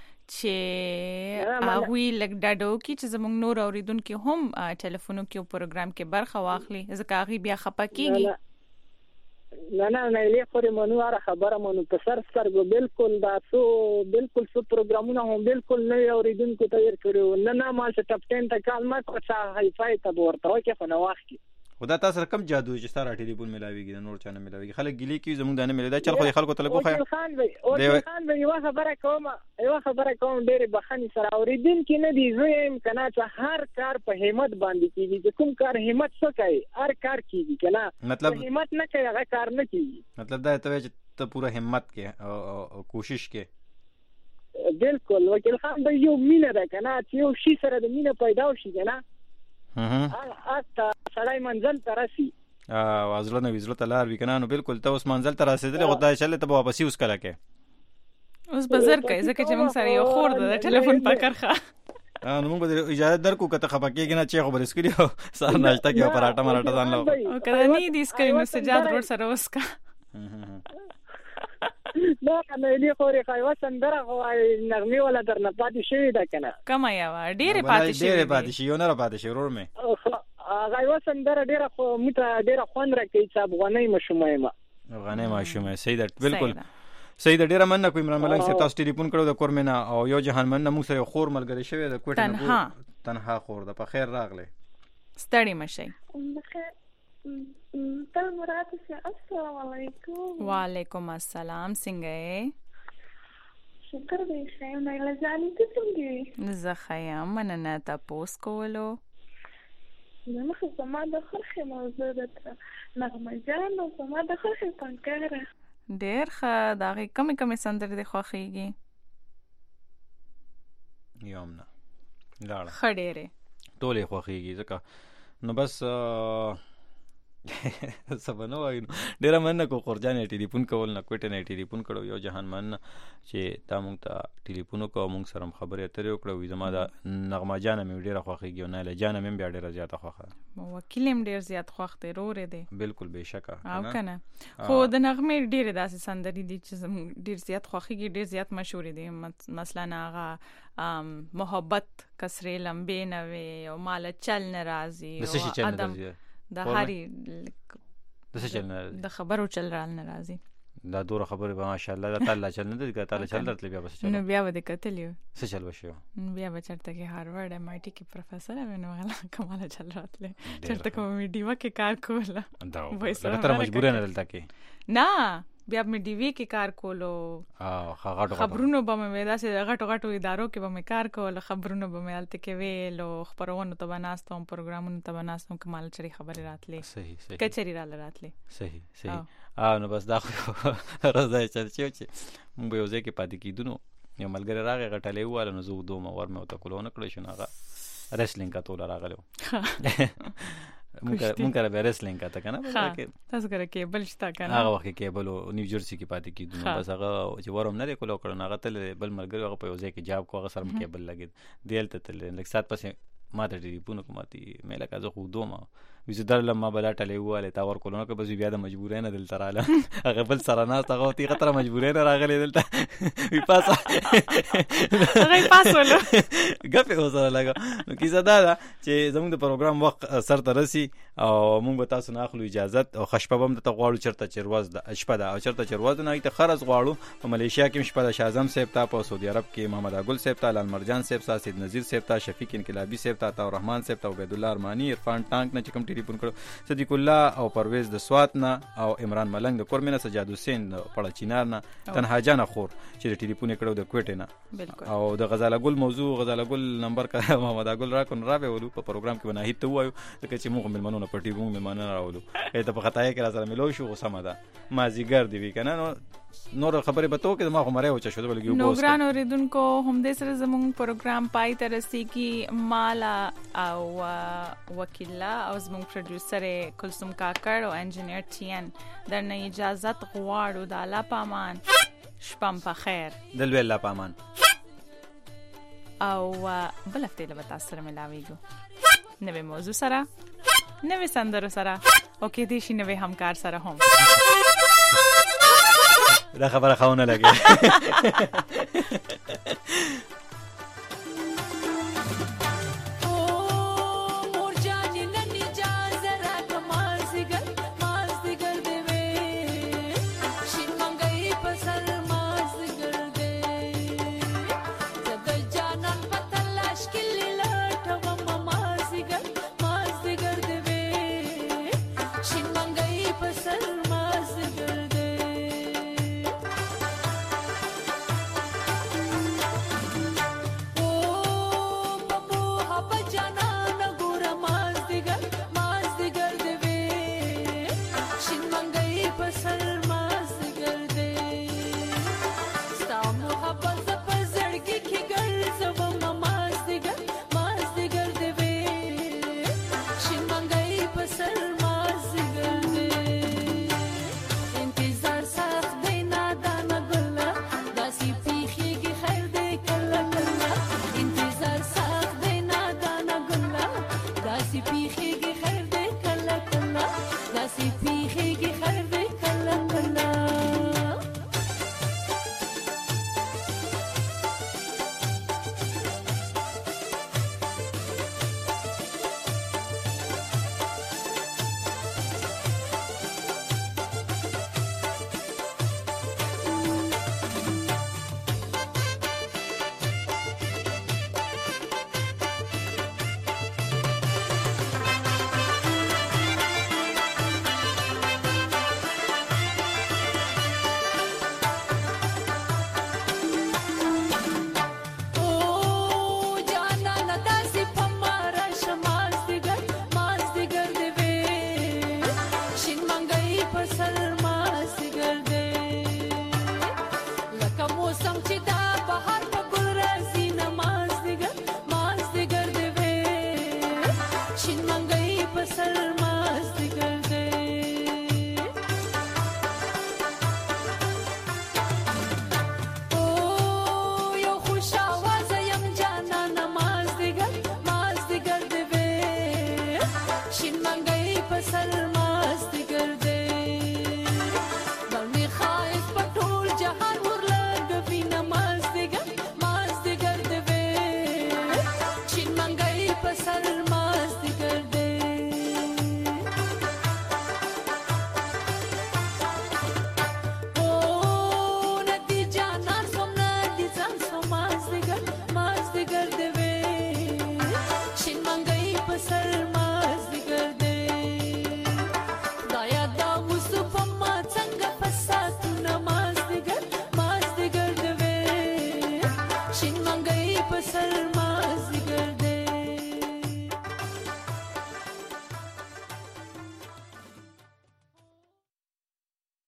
چې هغوی لږ ډاډو کې چې زمونږ نور اوریدونکي هم ټلیفونو کې او پروګرام کې برخه واخلي، ځکه هغوی بیا خفه کېږي. نه نه نیلی خورې منو هره خبره منو په سر سترګو بالکل دا څو بالکل څو پروګرامونه هم بالکل نوي اوریدونکو ته ور کړو. نه نه ما چې ټپټین ته کال ما کو چا های فای ته ورته وکړه خو نه واخلي. خدا تاسو کم جادو چې ستاره ټلیفون ملاويږي نور چانه ملاويږي خلک ګلی کی زموږ دانه ملي دا چل خو خلکو ته لګو خو خان وي او خان وي یو خبره کوم یو خبره کوم ډېر بخنی سره اوریدونکو نه دی زویم کنه چې هر کار په همت باندې کیږي چې کوم کار همت څه کوي هر کار کیږي کنه مطلب همت نه کوي هغه کار نه کیږي. مطلب دا ته چې ته پوره همت کې او کوشش کې. بالکل وکیل خان به یو مینه ده کنه چې یو شي سره د مینه پیدا وشي کنه ها اته سړی منزل ته راسي ا وازله نو وزله تلار وی کنه نو بالکل ته اوس منزل ته رسیدل خدای چله ته واپس اوس کله کې اوس بازار کې ځکه چې موږ سره یو خور د ټلیفون پکړخه ا نو موږ به اجازه درکو کته خپکیږي نه چې خبر اسکریو سار ناشته کې پراټا مراټا ځان لو او کله نه دي اسکري نو سجاد روډ سره اوس کا دا کنه لی خوري خایوا سندره غوای نغمه ولا درنه پاتې شوی دا کنه کما یا ډیره پاتې شوی ډیره پاتې شوی نه را پاتې شوی ورور مې غایوا سندره ډیره خو مته ډیره خوان راکې چې افغاني مشومه ما افغاني مشومه سید بالکل سید ډیره مننه کوم عمران ملنګ سے تاسو ټلیفون کړو د کورمینا او یو جهان مننه موږ سره خور ملګری شوی د کوټه نه تنها خور د په خیر راغله ستړي مشي ته مراد سي السلام علیکم. وعلیکم السلام څنګه شکر دې ښه نه لږانی ته څنګه زه خیم مننه تاسو کولو نو مخه زما د خرخه موضوع ده نغمه جان او زما د خرخه پنکره ډېر ښه دغه کمی کمی سندرې د خوښیږي یومنه لاړه ښه ډېرې ټولې خوښیږي ځکه نو بس سبنو وای ډیر مننه کو خورجان ټلیفون کول نه کوټه نه ټلیفون کړو یو جهان مننه چې تا مونږ ته ټلیفون کو مونږ سره خبرې اترې وکړو زما دا نغمه جان مې ډیره خوښیږي نه له جان مې بیا ډیره زیاته خوښه وکیل مې ډیر زیات خوښ دی رورې دی بالکل بهشکه او کنه خو د نغمه ډیره داسې سندري دي چې ډیر زیات خوښیږي ډیر زیات مشهور دي مثلا هغه محبت کسره لمبه نه وي او مال چل ناراضي او ادم د هاري د څه چل نه د خبرو چل رال ناراضي دا دوره خبره به ماشاءالله د تعالی چل نه دي که تعالی چل درته بیا بس چل نو بیا به کتلیو څه چل وشو بیا به چرته کې هاروارد ایم آی ټي کې پروفیسور ونه غلا کمال چل راتله چرته کوم ډیوا کې کار کوله دا وایي تر مجبور نه دلته کې نه بیا مې ډي وی کې کار کولو اه غاټو خبرونو به مې داسې غټو غټو ادارو کې به مې کار کول خبرونو به مې الته کې ویلو خبرونه ته بناستم پروګرامونو ته بناستم کمال چری خبرې راتلې صحیح صحیح کچری را راتلې صحیح صحیح اه نو بس دا راځي چې چې مونږ یو ځای کې پاتې کیدونو یو ملګری راغی غټلې واله نو زه دوه مور مې وته کولونه کړې شو هغه ریسلینګ کا ټول راغلو مونږ مونږ را ریسلینګ کا ته کنه تاسو کرے کېبل شتا کنه هغه وخت کېبل نیو جرسي کې پاتې کیدونو بس هغه چې ورم نه کولو کړو هغه تل بل ملګری هغه په یو ځای کې جاب کو هغه سره کېبل لګید دیل ته تل لکه سات پسې ما ته ټلیفون کوماتي مې لکه زه خو دوما وزه در لما بلا ټلې واله تا ور کولونه که بس بیا د مجبورې نه دلته رااله هغه بل سره نه تاغه تی خطر مجبورې نه راغلي دلته وی پاسه هغه پاسولو غفه وسره لګا نو کیسه دا چې زموږ د پروګرام وخت سر ته رسی او موږ به تاسو نه اخلو اجازه او خشپه بم ته غواړو چرته چرواز د شپه دا او چرته چرواز نه ته خرز غواړو په ملیشیا کې شپه د شازم صاحب ته په سعودي عرب کې محمد اګل صاحب ته لال مرجان صاحب ته سید نذیر صاحب ته شفیق انقلابی صاحب ته عطا الرحمن صاحب ته عبد الله ارمانی عرفان ټانک نه کوم ټلیفون کړو صدیق الله او پرویز د سوات نه او عمران ملنګ د کورمنه سجاد حسین د پړه چینار نه تنها جان خور چې ټلیفون کړو د کوټه نه او د غزاله ګل موضوع غزاله ګل نمبر کا محمد اګل را کو راوي ولو په پروګرام کې بناهي ته وایو چې چې موږ ملمنونه پټي وو ملمنونه راولو ته په خطای کې را سره ملو شو سم ده مازیګر دی وی کنه نو نور خبرې به تو کې ما خو مړې وچ شو بلګي نو ګران اوریدونکو هم دې سره زموږ پروګرام پای ته رسیږي مالا او وکیلا او زموږ پروډوسر کلثوم کاکړ او انجینیر ټین درنه اجازه غواړو د الله پامان شپم په خیر دلوي الله پامان او بل هفته له تاسو سره ملاويږو نوې موضوع سره نوې سندرو سره او کې دې شي نوې همکار سره هم دا خبره خاونه لګي Sal